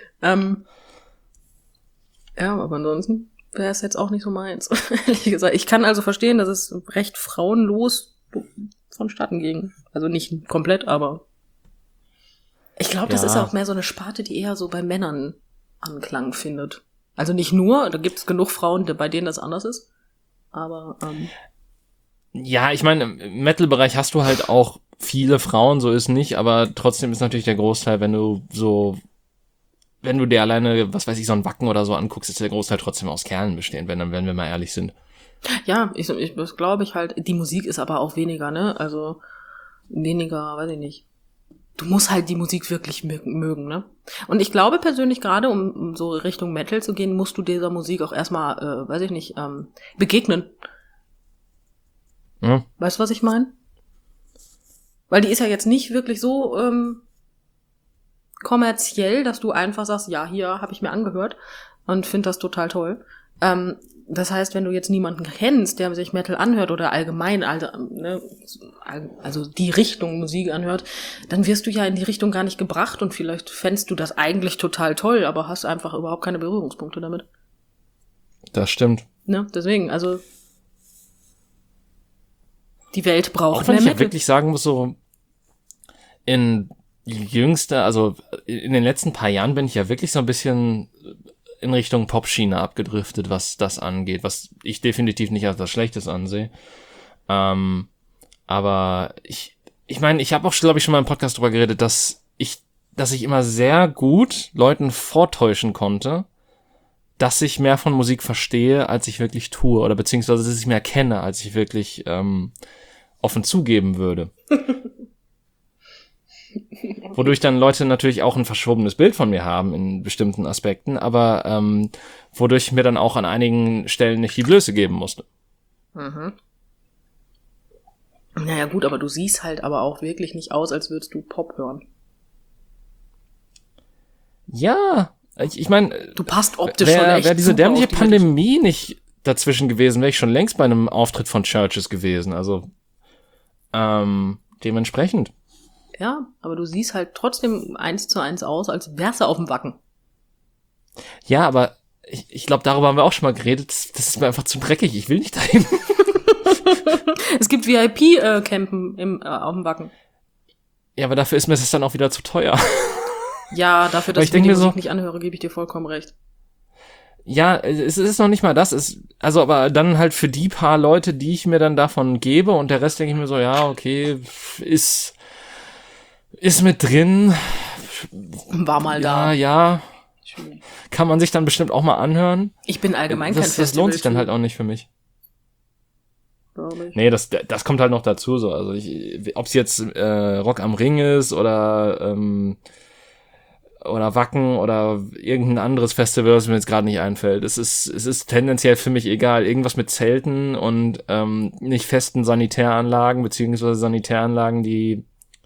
Ja, aber ansonsten wäre es jetzt auch nicht so meins. Ehrlich gesagt. Ich kann also verstehen, dass es recht frauenlos vonstatten ging. Also nicht komplett, aber ich glaube, das ist auch mehr so eine Sparte, die eher so bei Männern Anklang findet. Also nicht nur, da gibt es genug Frauen, bei denen das anders ist. Aber ja, ich meine, im Metal-Bereich hast du halt auch viele Frauen, so ist nicht, aber trotzdem ist natürlich der Großteil, wenn du dir alleine, was weiß ich, so ein Wacken oder so anguckst, ist der Großteil trotzdem aus Kerlen bestehend, wenn wir mal ehrlich sind. Ja, das glaube ich halt. Die Musik ist aber auch weniger, ne? Also weniger, weiß ich nicht. Du musst halt die Musik wirklich mögen, ne? Und ich glaube persönlich, gerade um so Richtung Metal zu gehen, musst du dieser Musik auch erstmal, weiß ich nicht, begegnen. Hm? Weißt du, was ich meine? Weil die ist ja jetzt nicht wirklich so kommerziell, dass du einfach sagst, ja, hier habe ich mir angehört und finde das total toll. Das heißt, wenn du jetzt niemanden kennst, der sich Metal anhört oder allgemein, also die Richtung Musik anhört, dann wirst du ja in die Richtung gar nicht gebracht und vielleicht fändest du das eigentlich total toll, aber hast einfach überhaupt keine Berührungspunkte damit. Das stimmt. Ne? Deswegen, also die Welt braucht auch wenn mehr ich Metal. Ja wirklich sagen muss, so in den letzten paar Jahren bin ich ja wirklich so ein bisschen in Richtung Popschiene abgedriftet, was das angeht, was ich definitiv nicht als das Schlechtes ansehe. Aber ich meine, ich habe auch, glaube ich, schon mal im Podcast drüber geredet, dass ich immer sehr gut Leuten vortäuschen konnte, dass ich mehr von Musik verstehe, als ich wirklich tue, oder beziehungsweise, dass ich mehr kenne, als ich wirklich offen zugeben würde. Wodurch dann Leute natürlich auch ein verschwobenes Bild von mir haben in bestimmten Aspekten, aber wodurch ich mir dann auch an einigen Stellen nicht die Blöße geben musste. Mhm. Naja gut, aber du siehst halt aber auch wirklich nicht aus, als würdest du Pop hören. Ja, ich meine, du passt optisch schon echt wäre diese super dämliche auf die Pandemie nicht dazwischen gewesen, wäre ich schon längst bei einem Auftritt von Churches gewesen. Also dementsprechend. Ja, aber du siehst halt trotzdem 1:1 aus, als wärst du auf dem Wacken. Ja, aber ich glaube, darüber haben wir auch schon mal geredet. Das ist mir einfach zu dreckig. Ich will nicht dahin. Es gibt VIP-Campen auf dem Wacken. Ja, aber dafür ist mir das dann auch wieder zu teuer. Ja, dafür, dass ich mir die Musik nicht anhöre, gebe ich dir vollkommen recht. Ja, es ist noch nicht mal das. Aber dann halt für die paar Leute, die ich mir dann davon gebe und der Rest denke ich mir so, ja, okay, ist mit drin. War mal da. Ja. Kann man sich dann bestimmt auch mal anhören. Ich bin allgemein kein Festival. Das lohnt sich dann halt auch nicht für mich. glaube ich. Nee, das kommt halt noch dazu so. Also ob es jetzt Rock am Ring ist oder Wacken oder irgendein anderes Festival, was mir jetzt gerade nicht einfällt. Es ist tendenziell für mich egal. Irgendwas mit Zelten und nicht festen Sanitäranlagen, beziehungsweise Sanitäranlagen, die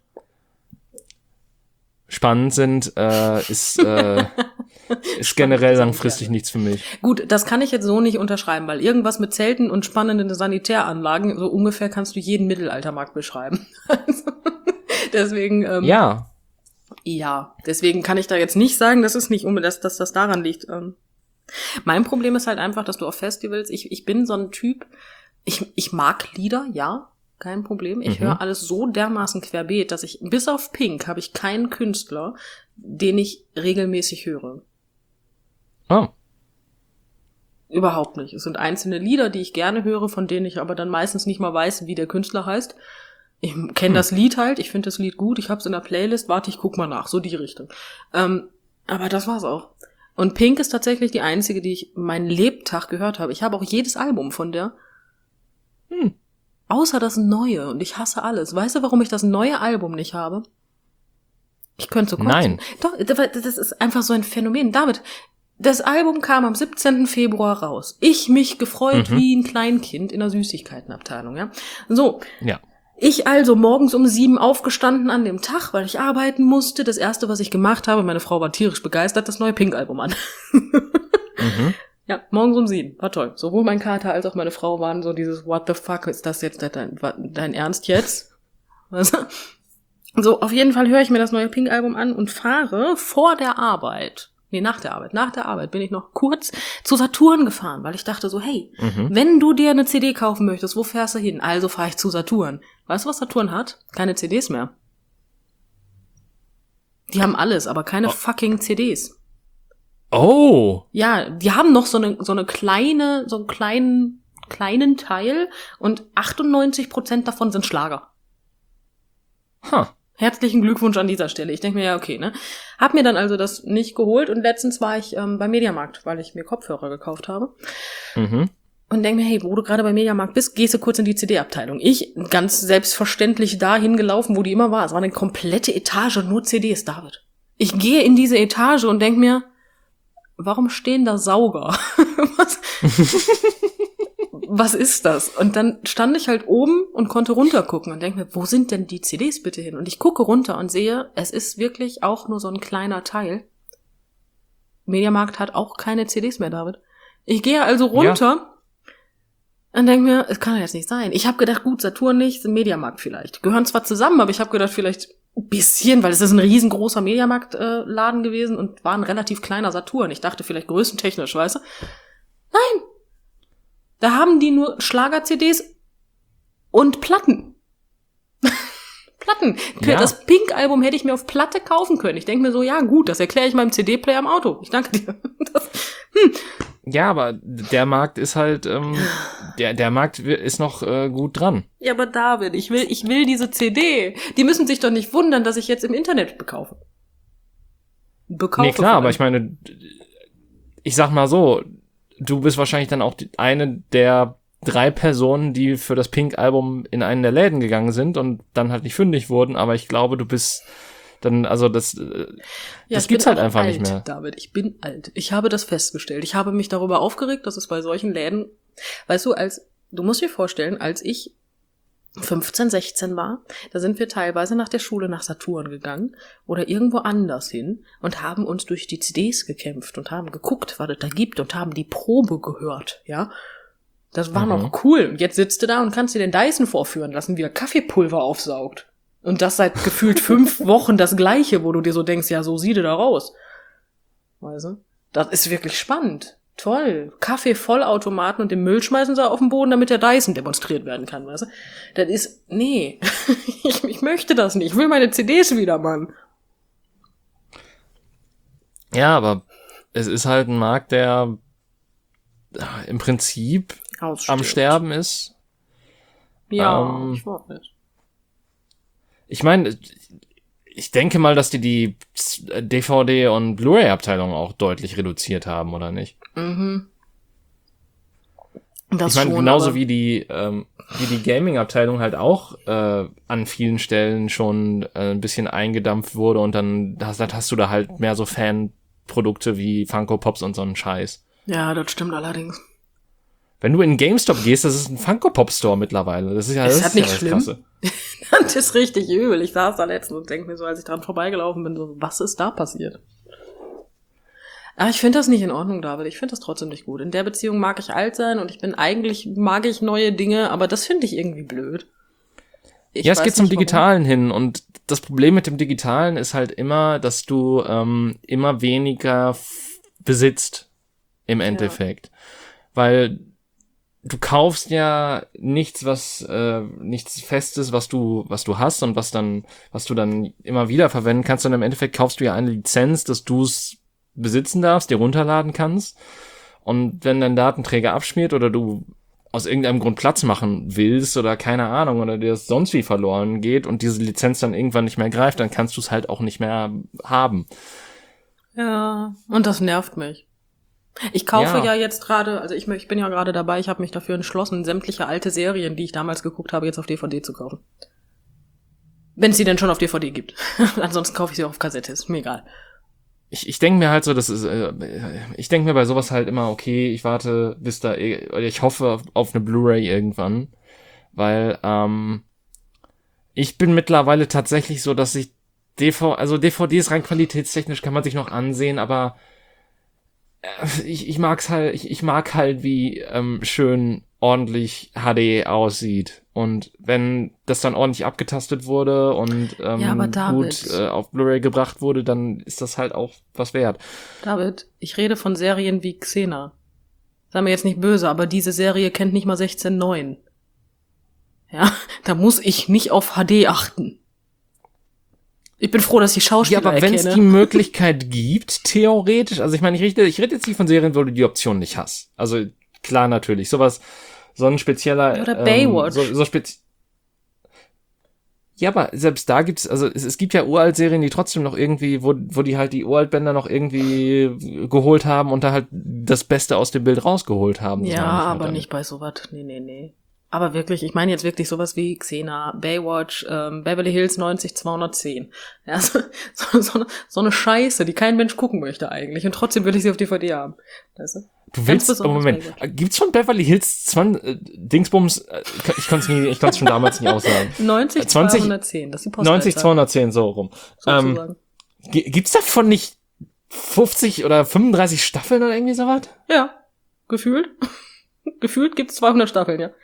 spannend sind, ist generell langfristig nichts für mich. Gut, das kann ich jetzt so nicht unterschreiben, weil irgendwas mit Zelten und spannenden Sanitäranlagen, so ungefähr kannst du jeden Mittelaltermarkt beschreiben. Deswegen, ja, deswegen kann ich da jetzt nicht sagen, dass es nicht unbedingt, dass das daran liegt. Mein Problem ist halt einfach, dass du auf Festivals, ich bin so ein Typ, ich mag Lieder, ja, kein Problem. Ich höre alles so dermaßen querbeet, dass ich, bis auf Pink, habe ich keinen Künstler, den ich regelmäßig höre. Oh. Überhaupt nicht. Es sind einzelne Lieder, die ich gerne höre, von denen ich aber dann meistens nicht mal weiß, wie der Künstler heißt. Ich kenne das Lied halt, ich finde das Lied gut, ich hab's in der Playlist, warte, ich guck mal nach, so die Richtung. Aber das war's auch. Und Pink ist tatsächlich die einzige, die ich meinen Lebtag gehört habe. Ich habe auch jedes Album von der. Außer das neue. Und ich hasse alles. Weißt du, warum ich das neue Album nicht habe? Ich könnte so kotzen. Nein. Doch, das ist einfach so ein Phänomen. David, das Album kam am 17. Februar raus. Ich mich gefreut wie ein Kleinkind in der Süßigkeitenabteilung, ja. So. Ja. Ich also morgens um 7 aufgestanden an dem Tag, weil ich arbeiten musste. Das erste, was ich gemacht habe, meine Frau war tierisch begeistert, das neue Pink-Album an. Ja, morgens um 7. War toll. Sowohl mein Kater als auch meine Frau waren so dieses What the fuck, ist das jetzt dein Ernst jetzt? Also, so, auf jeden Fall höre ich mir das neue Pink-Album an und fahre vor der Arbeit. Nee, nach der Arbeit. Nach der Arbeit bin ich noch kurz zu Saturn gefahren, weil ich dachte so, hey, wenn du dir eine CD kaufen möchtest, wo fährst du hin? Also fahre ich zu Saturn. Weißt du, was Saturn hat? Keine CDs mehr. Die haben alles, aber keine fucking CDs. Oh. Ja, die haben noch so einen kleinen Teil und 98% davon sind Schlager. Huh. Herzlichen Glückwunsch an dieser Stelle. Ich denke mir, ja, okay, ne? Hab mir dann also das nicht geholt und letztens war ich beim Mediamarkt, weil ich mir Kopfhörer gekauft habe. Und denke mir, hey, wo du gerade beim Mediamarkt bist, gehst du kurz in die CD-Abteilung. Ich ganz selbstverständlich dahin gelaufen, wo die immer war. Es war eine komplette Etage, nur CDs, David. Ich gehe in diese Etage und denke mir, warum stehen da Sauger? Was ist das? Und dann stand ich halt oben und konnte runtergucken und denke mir, wo sind denn die CDs bitte hin? Und ich gucke runter und sehe, es ist wirklich auch nur so ein kleiner Teil. Mediamarkt hat auch keine CDs mehr, David. Ich gehe also runter und denke mir, es kann ja jetzt nicht sein. Ich habe gedacht, gut, Saturn nicht, Mediamarkt vielleicht. Gehören zwar zusammen, aber ich habe gedacht, vielleicht ein bisschen, weil es ist ein riesengroßer Mediamarkt-Laden gewesen und war ein relativ kleiner Saturn. Ich dachte vielleicht größentechnisch, weißt du? Nein! Da haben die nur Schlager-CDs und Platten. Platten. Ja. Das Pink-Album hätte ich mir auf Platte kaufen können. Ich denke mir so, ja gut, das erkläre ich meinem CD-Player im Auto. Ich danke dir. Ja, aber der Markt ist halt, der Markt ist noch gut dran. Ja, aber David, ich will diese CD. Die müssen sich doch nicht wundern, dass ich jetzt im Internet bekaufe. Nee, klar, aber ich meine, ich sag mal so, du bist wahrscheinlich dann auch eine der 3 Personen, die für das Pink-Album in einen der Läden gegangen sind und dann halt nicht fündig wurden, aber ich glaube, du bist dann, also das gibt's halt einfach nicht mehr. David, ich bin alt. Ich habe das festgestellt. Ich habe mich darüber aufgeregt, dass es bei solchen Läden, weißt du, du musst dir vorstellen, als ich 15, 16 war, da sind wir teilweise nach der Schule nach Saturn gegangen oder irgendwo anders hin und haben uns durch die CDs gekämpft und haben geguckt, was es da gibt und haben die Probe gehört, ja. Das war noch cool. Und jetzt sitzt du da und kannst dir den Dyson vorführen lassen, wie er Kaffeepulver aufsaugt. Und das seit gefühlt 5 Wochen das Gleiche, wo du dir so denkst, ja, so sieht er da raus. Weißt du? Das ist wirklich spannend. Toll. Kaffee-Vollautomaten und den Müll schmeißen sie auf den Boden, damit der Dyson demonstriert werden kann, weißt du? Das ist, nee. ich möchte das nicht. Ich will meine CDs wieder, Mann. Ja, aber es ist halt ein Markt, der im Prinzip am Sterben ist. Ja, ich weiß nicht. Ich meine, ich denke mal, dass die DVD- und Blu-ray-Abteilung auch deutlich reduziert haben, oder nicht? Das ich meine, schon, genauso aber- wie die Gaming-Abteilung halt auch an vielen Stellen schon ein bisschen eingedampft wurde und dann hast du da halt mehr so Fanprodukte wie Funko Pops und so einen Scheiß. Ja, das stimmt allerdings. Wenn du in GameStop gehst, das ist ein Funko Pop Store mittlerweile. Das ist ja Ist das das nicht das schlimm? Krasse. Das ist richtig übel. Ich saß da letztens und denke mir so, als ich dran vorbeigelaufen bin, so, was ist da passiert? Aber ich finde das nicht in Ordnung, David. Ich finde das trotzdem nicht gut. In der Beziehung mag ich alt sein und mag ich neue Dinge, aber das finde ich irgendwie blöd. Ich Ja, es weiß geht zum nicht, warum. Digitalen hin und das Problem mit dem Digitalen ist halt immer, dass du immer weniger besitzt im Endeffekt. Weil du kaufst ja nichts Festes, was du hast und was du dann immer wieder verwenden kannst, sondern im Endeffekt kaufst du ja eine Lizenz, dass du es besitzen darfst, dir runterladen kannst. Und wenn dein Datenträger abschmiert oder du aus irgendeinem Grund Platz machen willst oder keine Ahnung oder dir das sonst wie verloren geht und diese Lizenz dann irgendwann nicht mehr greift, dann kannst du es halt auch nicht mehr haben. Ja, und das nervt mich. Ich kaufe Ja. ja jetzt gerade, also ich bin ja gerade dabei, ich habe mich dafür entschlossen, sämtliche alte Serien, die ich damals geguckt habe, jetzt auf DVD zu kaufen. Wenn es sie denn schon auf DVD gibt. Ansonsten kaufe ich sie auch auf Kassette, ist mir egal. Ich denke mir halt so, ich denke mir bei sowas halt immer, okay, ich warte, ich hoffe auf eine Blu-ray irgendwann, weil ich bin mittlerweile tatsächlich so, dass ich DVDs rein qualitätstechnisch kann man sich noch ansehen, aber ich mag halt, wie schön ordentlich HD aussieht. Und wenn das dann ordentlich abgetastet wurde und Ja, aber David. gut auf Blu-ray gebracht wurde, dann ist das halt auch was wert. David, ich rede von Serien wie Xena. Sei mir jetzt nicht böse, aber diese Serie kennt nicht mal 16:9. Ja, da muss ich nicht auf HD achten. Ich bin froh, dass ich Schauspieler Ja, aber wenn es erkenne. die Möglichkeit gibt, theoretisch, also ich meine, ich rede jetzt nicht von Serien, wo du die Option nicht hast. Also klar, natürlich, so ein spezieller... Ja, oder Baywatch. Ja, aber selbst da gibt's, also es gibt ja Uralt-Serien, die trotzdem noch irgendwie, wo die halt die Uralt-Bänder noch irgendwie geholt haben und da halt das Beste aus dem Bild rausgeholt haben. Das Ja, meine ich halt aber damit. nicht bei sowas. Nee. Aber wirklich, ich meine jetzt wirklich sowas wie Xena, Baywatch, Beverly Hills 90210. Ja, so eine Scheiße, die kein Mensch gucken möchte eigentlich. Und trotzdem will ich sie auf DVD haben. Weißt du? Du Ganz willst, besonders Moment, Baywatch. gibt's von Beverly Hills Dingsbums, ich konnte schon damals nicht aussagen. 90210, das ist die Postleitzahl. 90210, so rum. Sozusagen. Gibt's davon nicht 50 oder 35 Staffeln oder irgendwie sowas? Ja, gefühlt. Gefühlt gibt's 200 Staffeln, ja.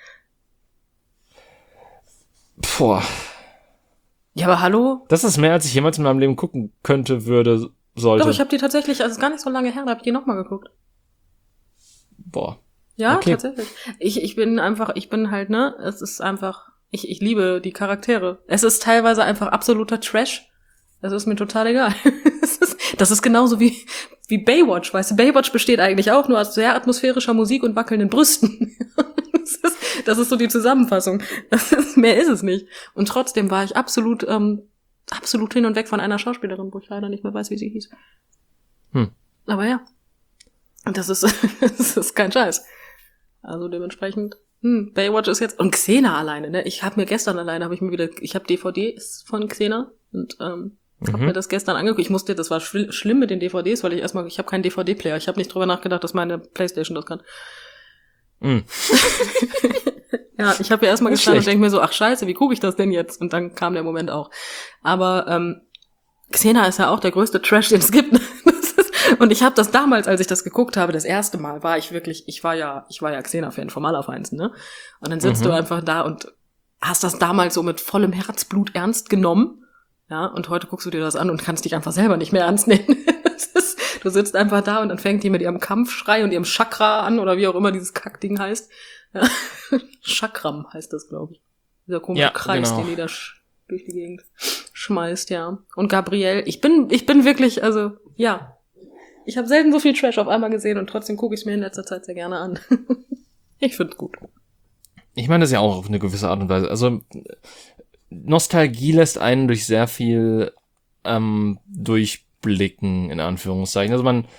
Boah, Ja, aber hallo? das ist mehr, als ich jemals in meinem Leben gucken sollte. Doch, ich habe die tatsächlich, also es ist gar nicht so lange her, da habe ich die nochmal geguckt. Boah. Ja, Okay. tatsächlich. Ich bin halt, ne, es ist einfach, ich liebe die Charaktere. Es ist teilweise einfach absoluter Trash. Das ist mir total egal. Das ist genauso wie Baywatch, weißt du. Baywatch besteht eigentlich auch nur aus sehr atmosphärischer Musik und wackelnden Brüsten. Das ist so die Zusammenfassung. Mehr ist es nicht. Und trotzdem war ich absolut hin und weg von einer Schauspielerin, wo ich leider nicht mehr weiß, wie sie hieß. Aber ja. Das ist kein Scheiß. Also dementsprechend, Baywatch ist jetzt, und Xena alleine, ne? Ich habe DVDs von Xena und habe mir das gestern angeguckt. Das war schlimm mit den DVDs, weil ich habe keinen DVD-Player. Ich habe nicht drüber nachgedacht, dass meine Playstation das kann. Ja, ich habe ja erstmal gestanden und denke mir so, ach scheiße, wie gucke ich das denn jetzt? Und dann kam der Moment auch. Aber Xena ist ja auch der größte Trash, den es gibt. Und ich habe das damals, als ich das geguckt habe, das erste Mal, ich war ja Xena-Fan vom Allerfeinsten, ne? Und dann sitzt du einfach da und hast das damals so mit vollem Herzblut ernst genommen, ja? Und heute guckst du dir das an und kannst dich einfach selber nicht mehr ernst nehmen. Du sitzt einfach da und dann fängt die mit ihrem Kampfschrei und ihrem Chakra an oder wie auch immer dieses Kackding heißt. Ja. Chakram heißt das, glaube ich. Dieser komische Kreis, genau. den die da durch die Gegend schmeißt, ja. Und Gabrielle, ich bin wirklich, also, ja. Ich habe selten so viel Trash auf einmal gesehen und trotzdem gucke ich es mir in letzter Zeit sehr gerne an. Ich find's gut. Ich meine das ja auch auf eine gewisse Art und Weise. Also Nostalgie lässt einen durch sehr viel durchblicken, in Anführungszeichen. Also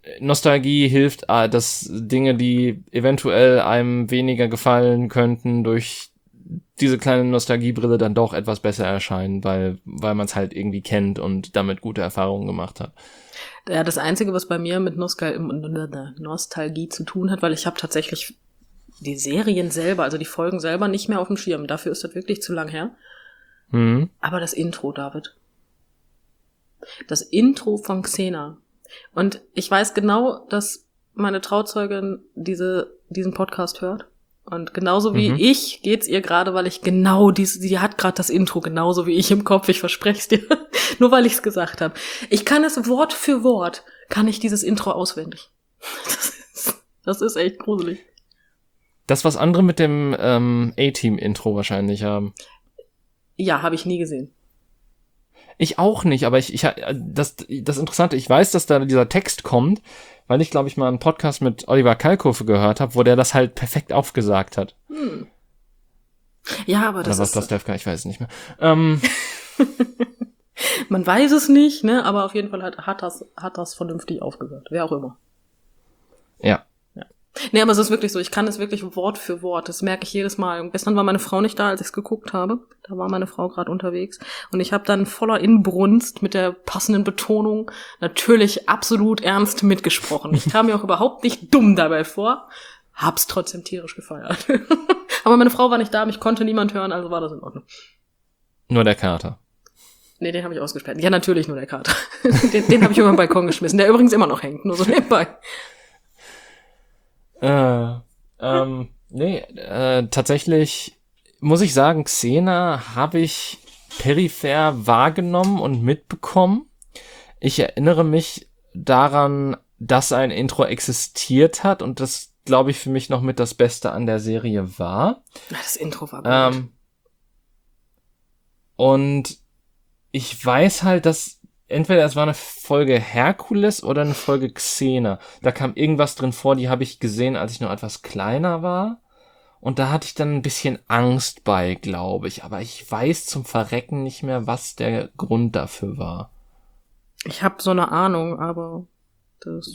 Nostalgie hilft, dass Dinge, die eventuell einem weniger gefallen könnten, durch diese kleine Nostalgiebrille dann doch etwas besser erscheinen, weil man es halt irgendwie kennt und damit gute Erfahrungen gemacht hat. Ja, das Einzige, was bei mir mit Nostalgie zu tun hat, weil ich habe tatsächlich die Serien selber, also die Folgen selber nicht mehr auf dem Schirm. Dafür ist das wirklich zu lang her. Mhm. Aber das Intro, David. Das Intro von Xena. Und ich weiß genau, dass meine Trauzeugin diesen Podcast hört. Und genauso wie ich geht's ihr gerade, weil ich genau sie hat gerade das Intro genauso wie ich im Kopf, ich verspreche es dir. Nur weil ich es gesagt habe. Ich kann es Wort für Wort, kann ich dieses Intro auswendig. Das ist echt gruselig. Das, was andere mit dem A-Team-Intro wahrscheinlich haben. Ja, habe ich nie gesehen. Ich auch nicht, aber das Interessante, ich weiß, dass da dieser Text kommt, weil ich, glaube ich, mal einen Podcast mit Oliver Kalkofe gehört habe, wo der das halt perfekt aufgesagt hat. Ja, aber das Oder ist... was Pastewka, ich weiß es nicht mehr. Man weiß es nicht, ne? Aber auf jeden Fall hat das vernünftig aufgesagt. Wer auch immer. Ja. Nee, aber es ist wirklich so, ich kann es wirklich Wort für Wort, das merke ich jedes Mal. Und gestern war meine Frau nicht da, als ich es geguckt habe. Da war meine Frau gerade unterwegs. Und ich habe dann voller Inbrunst mit der passenden Betonung natürlich absolut ernst mitgesprochen. Ich kam mir auch überhaupt nicht dumm dabei vor, hab's trotzdem tierisch gefeiert. Aber meine Frau war nicht da, mich konnte niemand hören, also war das in Ordnung. Nur der Kater. Nee, den habe ich ausgesperrt. Ja, natürlich nur der Kater. Den habe ich über den Balkon geschmissen, der übrigens immer noch hängt, nur so nebenbei. Tatsächlich muss ich sagen, Xena habe ich peripher wahrgenommen und mitbekommen. Ich erinnere mich daran, dass ein Intro existiert hat und das, glaube ich, für mich noch mit das Beste an der Serie war. Das Intro war gut. Und ich weiß halt, dass entweder es war eine Folge Herkules oder eine Folge Xena. Da kam irgendwas drin vor, die habe ich gesehen, als ich noch etwas kleiner war. Und da hatte ich dann ein bisschen Angst bei, glaube ich. Aber ich weiß zum Verrecken nicht mehr, was der Grund dafür war. Ich habe so eine Ahnung, aber das...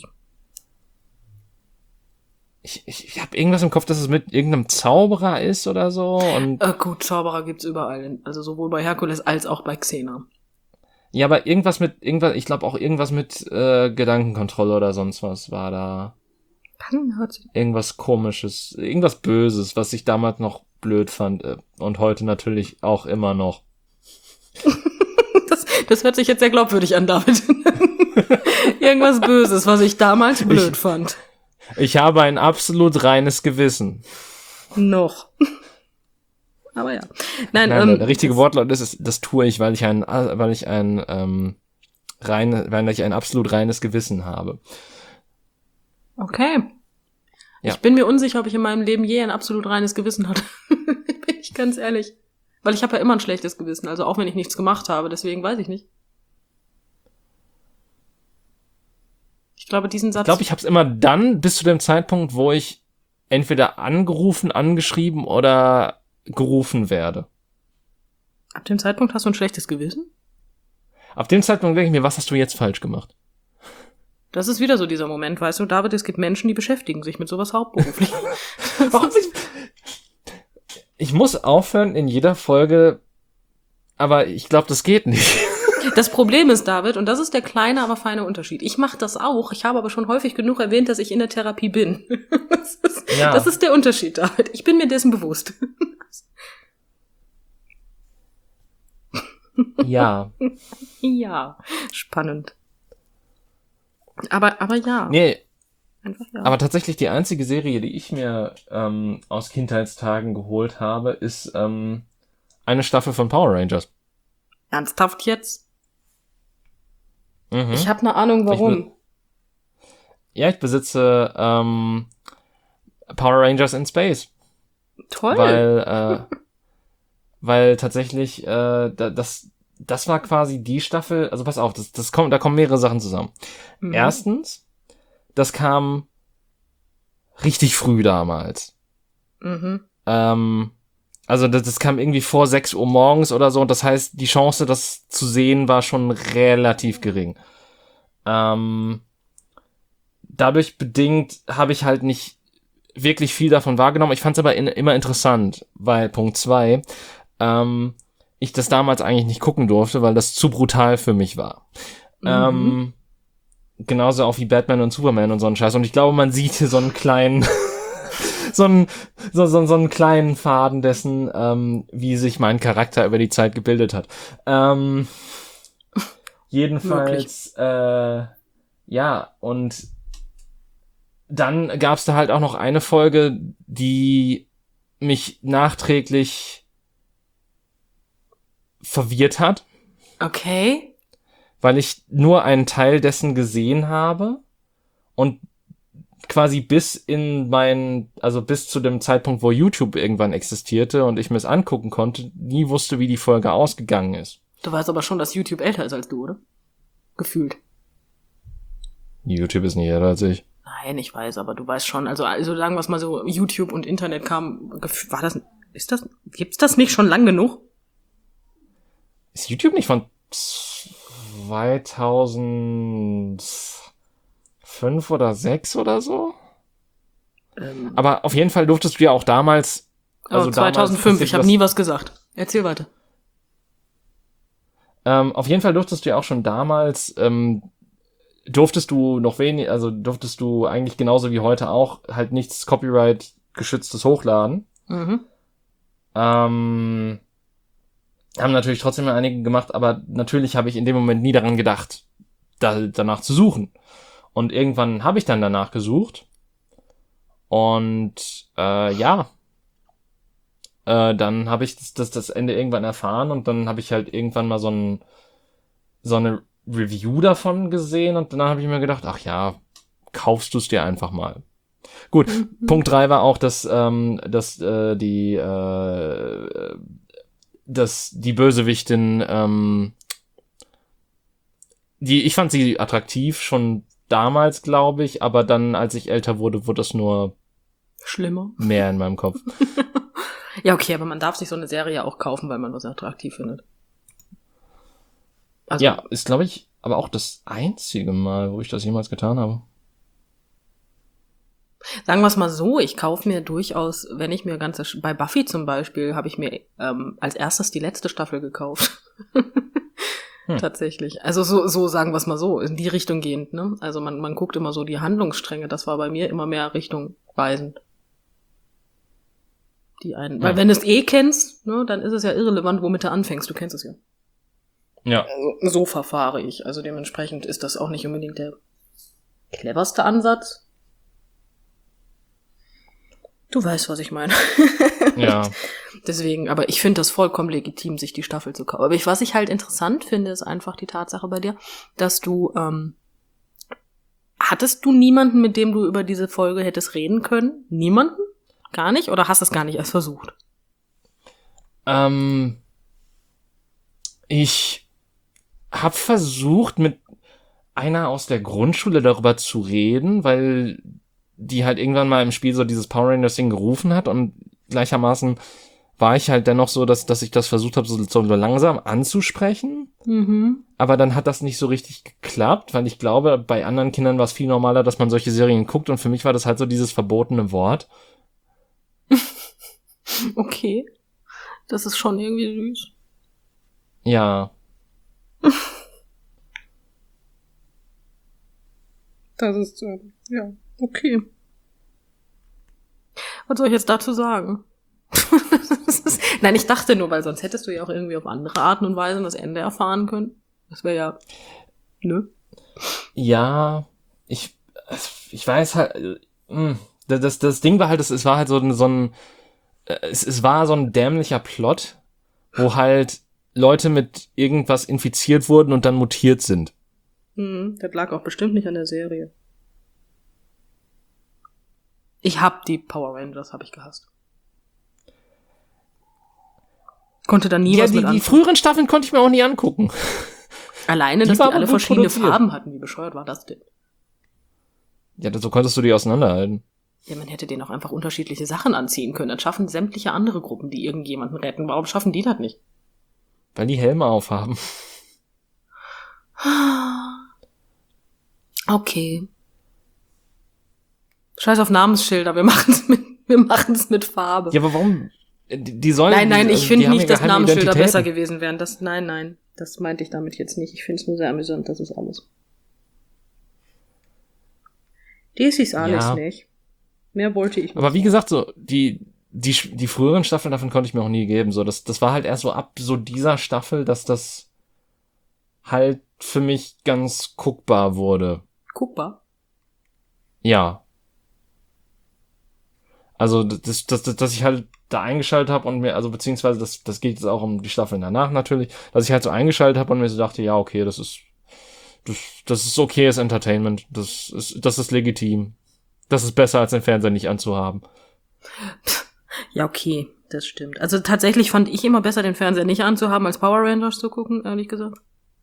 Ich habe irgendwas im Kopf, dass es mit irgendeinem Zauberer ist oder so. Und gut, Zauberer gibt's überall. Also sowohl bei Herkules als auch bei Xena. ja, aber ich glaube auch irgendwas mit Gedankenkontrolle oder sonst was war da. Irgendwas Komisches, irgendwas Böses, was ich damals noch blöd fand und heute natürlich auch immer noch. Das hört sich jetzt sehr glaubwürdig an, David. Irgendwas Böses, was ich damals blöd fand. Ich habe ein absolut reines Gewissen. Noch. Aber ja. Nein, der richtige Wortlaut ist, das tue ich, weil ich ein absolut reines Gewissen habe. Okay. Ja. Ich bin mir unsicher, ob ich in meinem Leben je ein absolut reines Gewissen hatte. Bin ich ganz ehrlich. Weil ich habe ja immer ein schlechtes Gewissen, also auch wenn ich nichts gemacht habe, deswegen weiß ich nicht. Ich glaube, diesen Satz... Ich glaube, ich habe es immer dann bis zu dem Zeitpunkt, wo ich entweder angerufen, angeschrieben oder gerufen werde. Ab dem Zeitpunkt hast du ein schlechtes Gewissen? Ab dem Zeitpunkt denke ich mir, was hast du jetzt falsch gemacht? Das ist wieder so dieser Moment, weißt du, David, es gibt Menschen, die beschäftigen sich mit sowas hauptberuflich. Ich muss aufhören in jeder Folge, aber ich glaube, das geht nicht. Das Problem ist, David, und das ist der kleine, aber feine Unterschied. Ich mache das auch. Ich habe aber schon häufig genug erwähnt, dass ich in der Therapie bin. Das ist der Unterschied, David. Ich bin mir dessen bewusst. Ja. Ja, spannend. Aber ja. Nee. Einfach ja. Aber tatsächlich die einzige Serie, die ich mir aus Kindheitstagen geholt habe, ist eine Staffel von Power Rangers. Ernsthaft jetzt? Mhm. Ich habe eine Ahnung, warum. Ich besitze Power Rangers in Space. Toll. Weil tatsächlich das war quasi die Staffel, also pass auf, da kommen mehrere Sachen zusammen. Mhm. Erstens, das kam richtig früh damals. Mhm. Also das kam irgendwie vor 6 Uhr morgens oder so und das heißt, die Chance, das zu sehen, war schon relativ gering. dadurch bedingt habe ich halt nicht wirklich viel davon wahrgenommen. Ich fand es aber immer interessant, weil Punkt 2, ich das damals eigentlich nicht gucken durfte, weil das zu brutal für mich war. Genauso auch wie Batman und Superman und so ein Scheiß. Und ich glaube, man sieht hier so einen kleinen so einen kleinen Faden dessen, wie sich mein Charakter über die Zeit gebildet hat. Jedenfalls, ja, und dann gab's da halt auch noch eine Folge, die mich nachträglich verwirrt hat. Okay. Weil ich nur einen Teil dessen gesehen habe und quasi bis zu dem Zeitpunkt, wo YouTube irgendwann existierte und ich mir es angucken konnte, nie wusste, wie die Folge ausgegangen ist. Du weißt aber schon, dass YouTube älter ist als du, oder? Gefühlt. YouTube ist nicht älter als ich. Nein, ich weiß, aber du weißt schon, also sagen wir es mal so, YouTube und Internet gibt's das nicht schon lang genug? Ist YouTube nicht von 2005 oder 6 oder so? Aber auf jeden Fall durftest du ja auch damals... Also 2005, ich habe nie was gesagt. Erzähl weiter. Auf jeden Fall durftest du ja auch schon damals... durftest du eigentlich genauso wie heute auch halt nichts Copyright-geschütztes hochladen. Haben natürlich trotzdem einige gemacht, aber natürlich habe ich in dem Moment nie daran gedacht, danach zu suchen. Und irgendwann habe ich dann danach gesucht. Und dann habe ich das Ende irgendwann erfahren und dann habe ich halt irgendwann mal so eine Review davon gesehen und dann habe ich mir gedacht, ach ja, kaufst du es dir einfach mal. Gut, Punkt 3 war auch, dass die Bösewichtin, ich fand sie attraktiv schon damals, glaube ich, aber dann, als ich älter wurde das nur schlimmer. Mehr in meinem Kopf. Ja, okay, aber man darf sich so eine Serie auch kaufen, weil man was attraktiv findet. Also, ja, ist, glaube ich, aber auch das einzige Mal, wo ich das jemals getan habe. Sagen wir es mal so, ich kaufe mir durchaus, wenn ich mir bei Buffy zum Beispiel, habe ich mir als erstes die letzte Staffel gekauft. Tatsächlich. Also so sagen wir es mal so, in die Richtung gehend, ne? Also man guckt immer so die Handlungsstränge, das war bei mir immer mehr Richtung weisend. Weil wenn du es kennst, ne, dann ist es ja irrelevant, womit du anfängst, du kennst es ja. Ja. Also, so verfahre ich. Also dementsprechend ist das auch nicht unbedingt der cleverste Ansatz. Du weißt, was ich meine. Ja. Deswegen, aber ich finde das vollkommen legitim, sich die Staffel zu kaufen. Aber was ich halt interessant finde, ist einfach die Tatsache bei dir, dass du, hattest du niemanden, mit dem du über diese Folge hättest reden können? Niemanden? Gar nicht? Oder hast du es gar nicht erst versucht? Ich habe versucht, mit einer aus der Grundschule darüber zu reden, weil die halt irgendwann mal im Spiel so dieses Power Rangers Ding gerufen hat und gleichermaßen war ich halt dennoch so, dass ich das versucht habe, so langsam anzusprechen. Aber dann hat das nicht so richtig geklappt, weil ich glaube, bei anderen Kindern war es viel normaler, dass man solche Serien guckt und für mich war das halt so dieses verbotene Wort. Okay. Das ist schon irgendwie süß. Ja. Das ist, ja, okay. Was soll ich jetzt dazu sagen? Nein, ich dachte nur, weil sonst hättest du ja auch irgendwie auf andere Arten und Weisen das Ende erfahren können. Das wäre ja, ne? Ja, ich weiß halt, das Ding war halt, es war halt es war so ein dämlicher Plot, wo halt Leute mit irgendwas infiziert wurden und dann mutiert sind. Das lag auch bestimmt nicht an der Serie. Ich hab die Power Rangers, hab ich gehasst. Konnte da nie was mit anfangen. Die früheren Staffeln konnte ich mir auch nie angucken. Alleine, dass die alle verschiedene Farben hatten. Wie bescheuert war das denn? Ja, so konntest du die auseinanderhalten. Ja, man hätte denen auch einfach unterschiedliche Sachen anziehen können. Dann schaffen sämtliche andere Gruppen, die irgendjemanden retten. Warum schaffen die das nicht? Weil die Helme aufhaben. Okay. Scheiß auf Namensschilder, wir machen's mit Farbe. Ja, aber warum? Die sollen... Nein, ich finde nicht, dass Namensschilder Identitäten. besser gewesen wären. Nein, das meinte ich damit jetzt nicht. Ich finde es nur sehr amüsant, das ist alles. Das ist alles nicht. Mehr wollte ich nicht. Aber wie gesagt, so, die früheren Staffeln, davon konnte ich mir auch nie geben. So, das war halt erst so ab so dieser Staffel, dass das halt für mich ganz guckbar wurde. Guckbar? Ja. Also, dass ich halt da eingeschaltet habe und mir, also beziehungsweise das geht jetzt auch um die Staffeln danach natürlich, dass ich halt so eingeschaltet habe und mir so dachte, ja, okay, das ist okayes Entertainment. Das ist legitim. Das ist besser, als den Fernseher nicht anzuhaben. Ja, okay, das stimmt. Also tatsächlich fand ich immer besser, den Fernseher nicht anzuhaben, als Power Rangers zu gucken, ehrlich gesagt.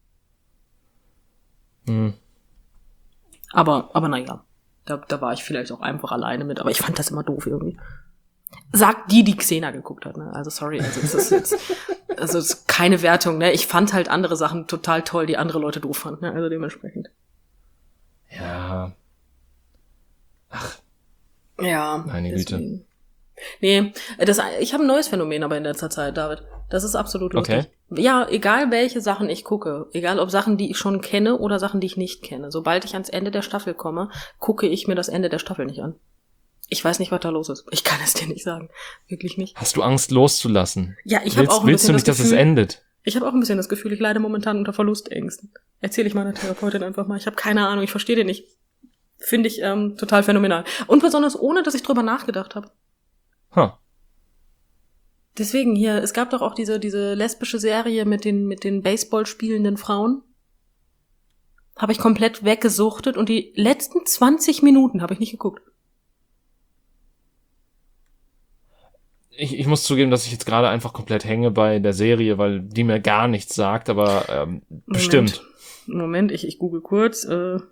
Aber naja, da war ich vielleicht auch einfach alleine mit, aber ich fand das immer doof irgendwie. Sagt die Xena geguckt hat, ne? Also sorry, also es ist keine Wertung, ne? Ich fand halt andere Sachen total toll, die andere Leute doof fanden, ne? Also dementsprechend. Ja. Ach. Ja. Meine Güte. Nee, ich habe ein neues Phänomen aber in letzter Zeit, David. Das ist absolut lustig. Okay. Ja, egal welche Sachen ich gucke, egal ob Sachen, die ich schon kenne oder Sachen, die ich nicht kenne, sobald ich ans Ende der Staffel komme, gucke ich mir das Ende der Staffel nicht an. Ich weiß nicht, was da los ist. Ich kann es dir nicht sagen. Wirklich nicht. Hast du Angst loszulassen? Ja, ich habe auch ein bisschen willst du nicht, das Gefühl, dass es endet? Ich habe auch ein bisschen das Gefühl, ich leide momentan unter Verlustängsten. Erzähle ich meiner Therapeutin einfach mal. Ich habe keine Ahnung, ich verstehe den nicht. Finde ich total phänomenal. Und besonders ohne, dass ich drüber nachgedacht habe. Deswegen hier, es gab doch auch diese lesbische Serie mit den Baseball spielenden Frauen. Habe ich komplett weggesuchtet und die letzten 20 Minuten habe ich nicht geguckt. Ich muss zugeben, dass ich jetzt gerade einfach komplett hänge bei der Serie, weil die mir gar nichts sagt, aber bestimmt. Moment, ich google kurz.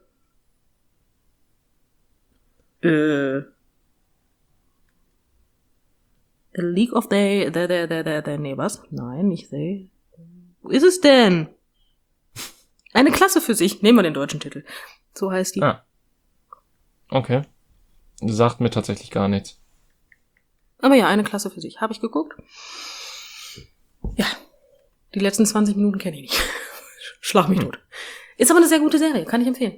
A League of nee, was? Nein, nicht they. Wo ist es denn? Eine Klasse für sich. Nehmen wir den deutschen Titel. So heißt die. Ah. Okay. Sagt mir tatsächlich gar nichts. Aber ja, eine Klasse für sich. Habe ich geguckt? Ja. Die letzten 20 Minuten kenne ich nicht. Schlag mich tot. Ist aber eine sehr gute Serie. Kann ich empfehlen.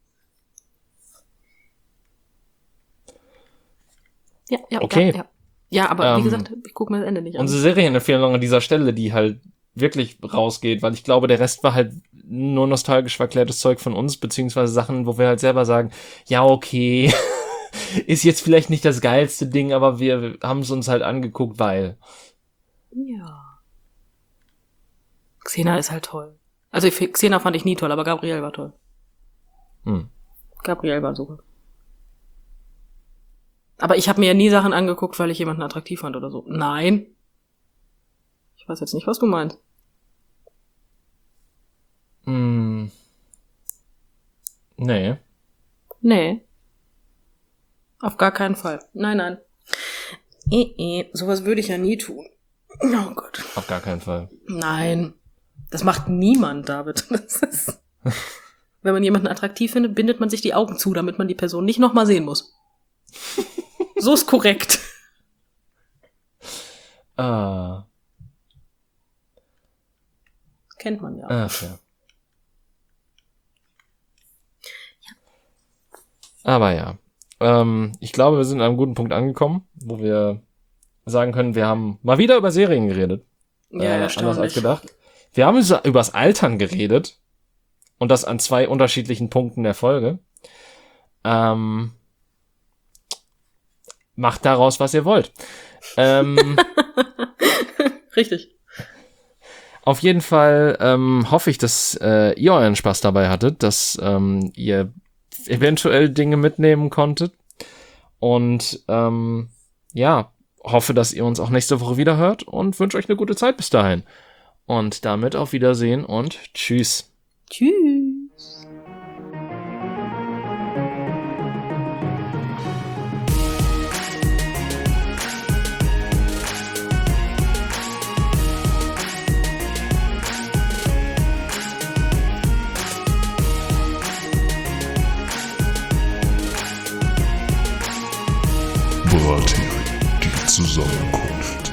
Ja, okay. Ja. Ja, aber wie gesagt, ich gucke mir das Ende nicht an. Unsere Serienempfehlung an dieser Stelle, die halt wirklich rausgeht, weil ich glaube, der Rest war halt nur nostalgisch verklärtes Zeug von uns, beziehungsweise Sachen, wo wir halt selber sagen, ja, okay, ist jetzt vielleicht nicht das geilste Ding, aber wir haben es uns halt angeguckt, weil. Ja. Xena ist halt toll. Also Xena fand ich nie toll, aber Gabrielle war toll. Gabrielle war super. Aber ich habe mir ja nie Sachen angeguckt, weil ich jemanden attraktiv fand oder so. Nein. Ich weiß jetzt nicht, was du meinst. Nee. Nee. Auf gar keinen Fall. Nein. Sowas würde ich ja nie tun. Oh Gott. Auf gar keinen Fall. Nein. Das macht niemand, David. Das ist wenn man jemanden attraktiv findet, bindet man sich die Augen zu, damit man die Person nicht nochmal sehen muss. So ist korrekt. Kennt man ja. Ach ja. Aber ja. Ich glaube, wir sind an einem guten Punkt angekommen, wo wir sagen können, wir haben mal wieder über Serien geredet. Ja, anders als gedacht. Wir haben übers Altern geredet. Und das an 2 unterschiedlichen Punkten der Folge. Macht daraus, was ihr wollt. Richtig. Auf jeden Fall hoffe ich, dass ihr euren Spaß dabei hattet, dass ihr eventuell Dinge mitnehmen konntet. Und ja, hoffe, dass ihr uns auch nächste Woche wieder hört und wünsche euch eine gute Zeit bis dahin. Und damit auf Wiedersehen und tschüss. Tschüss. Zukunft.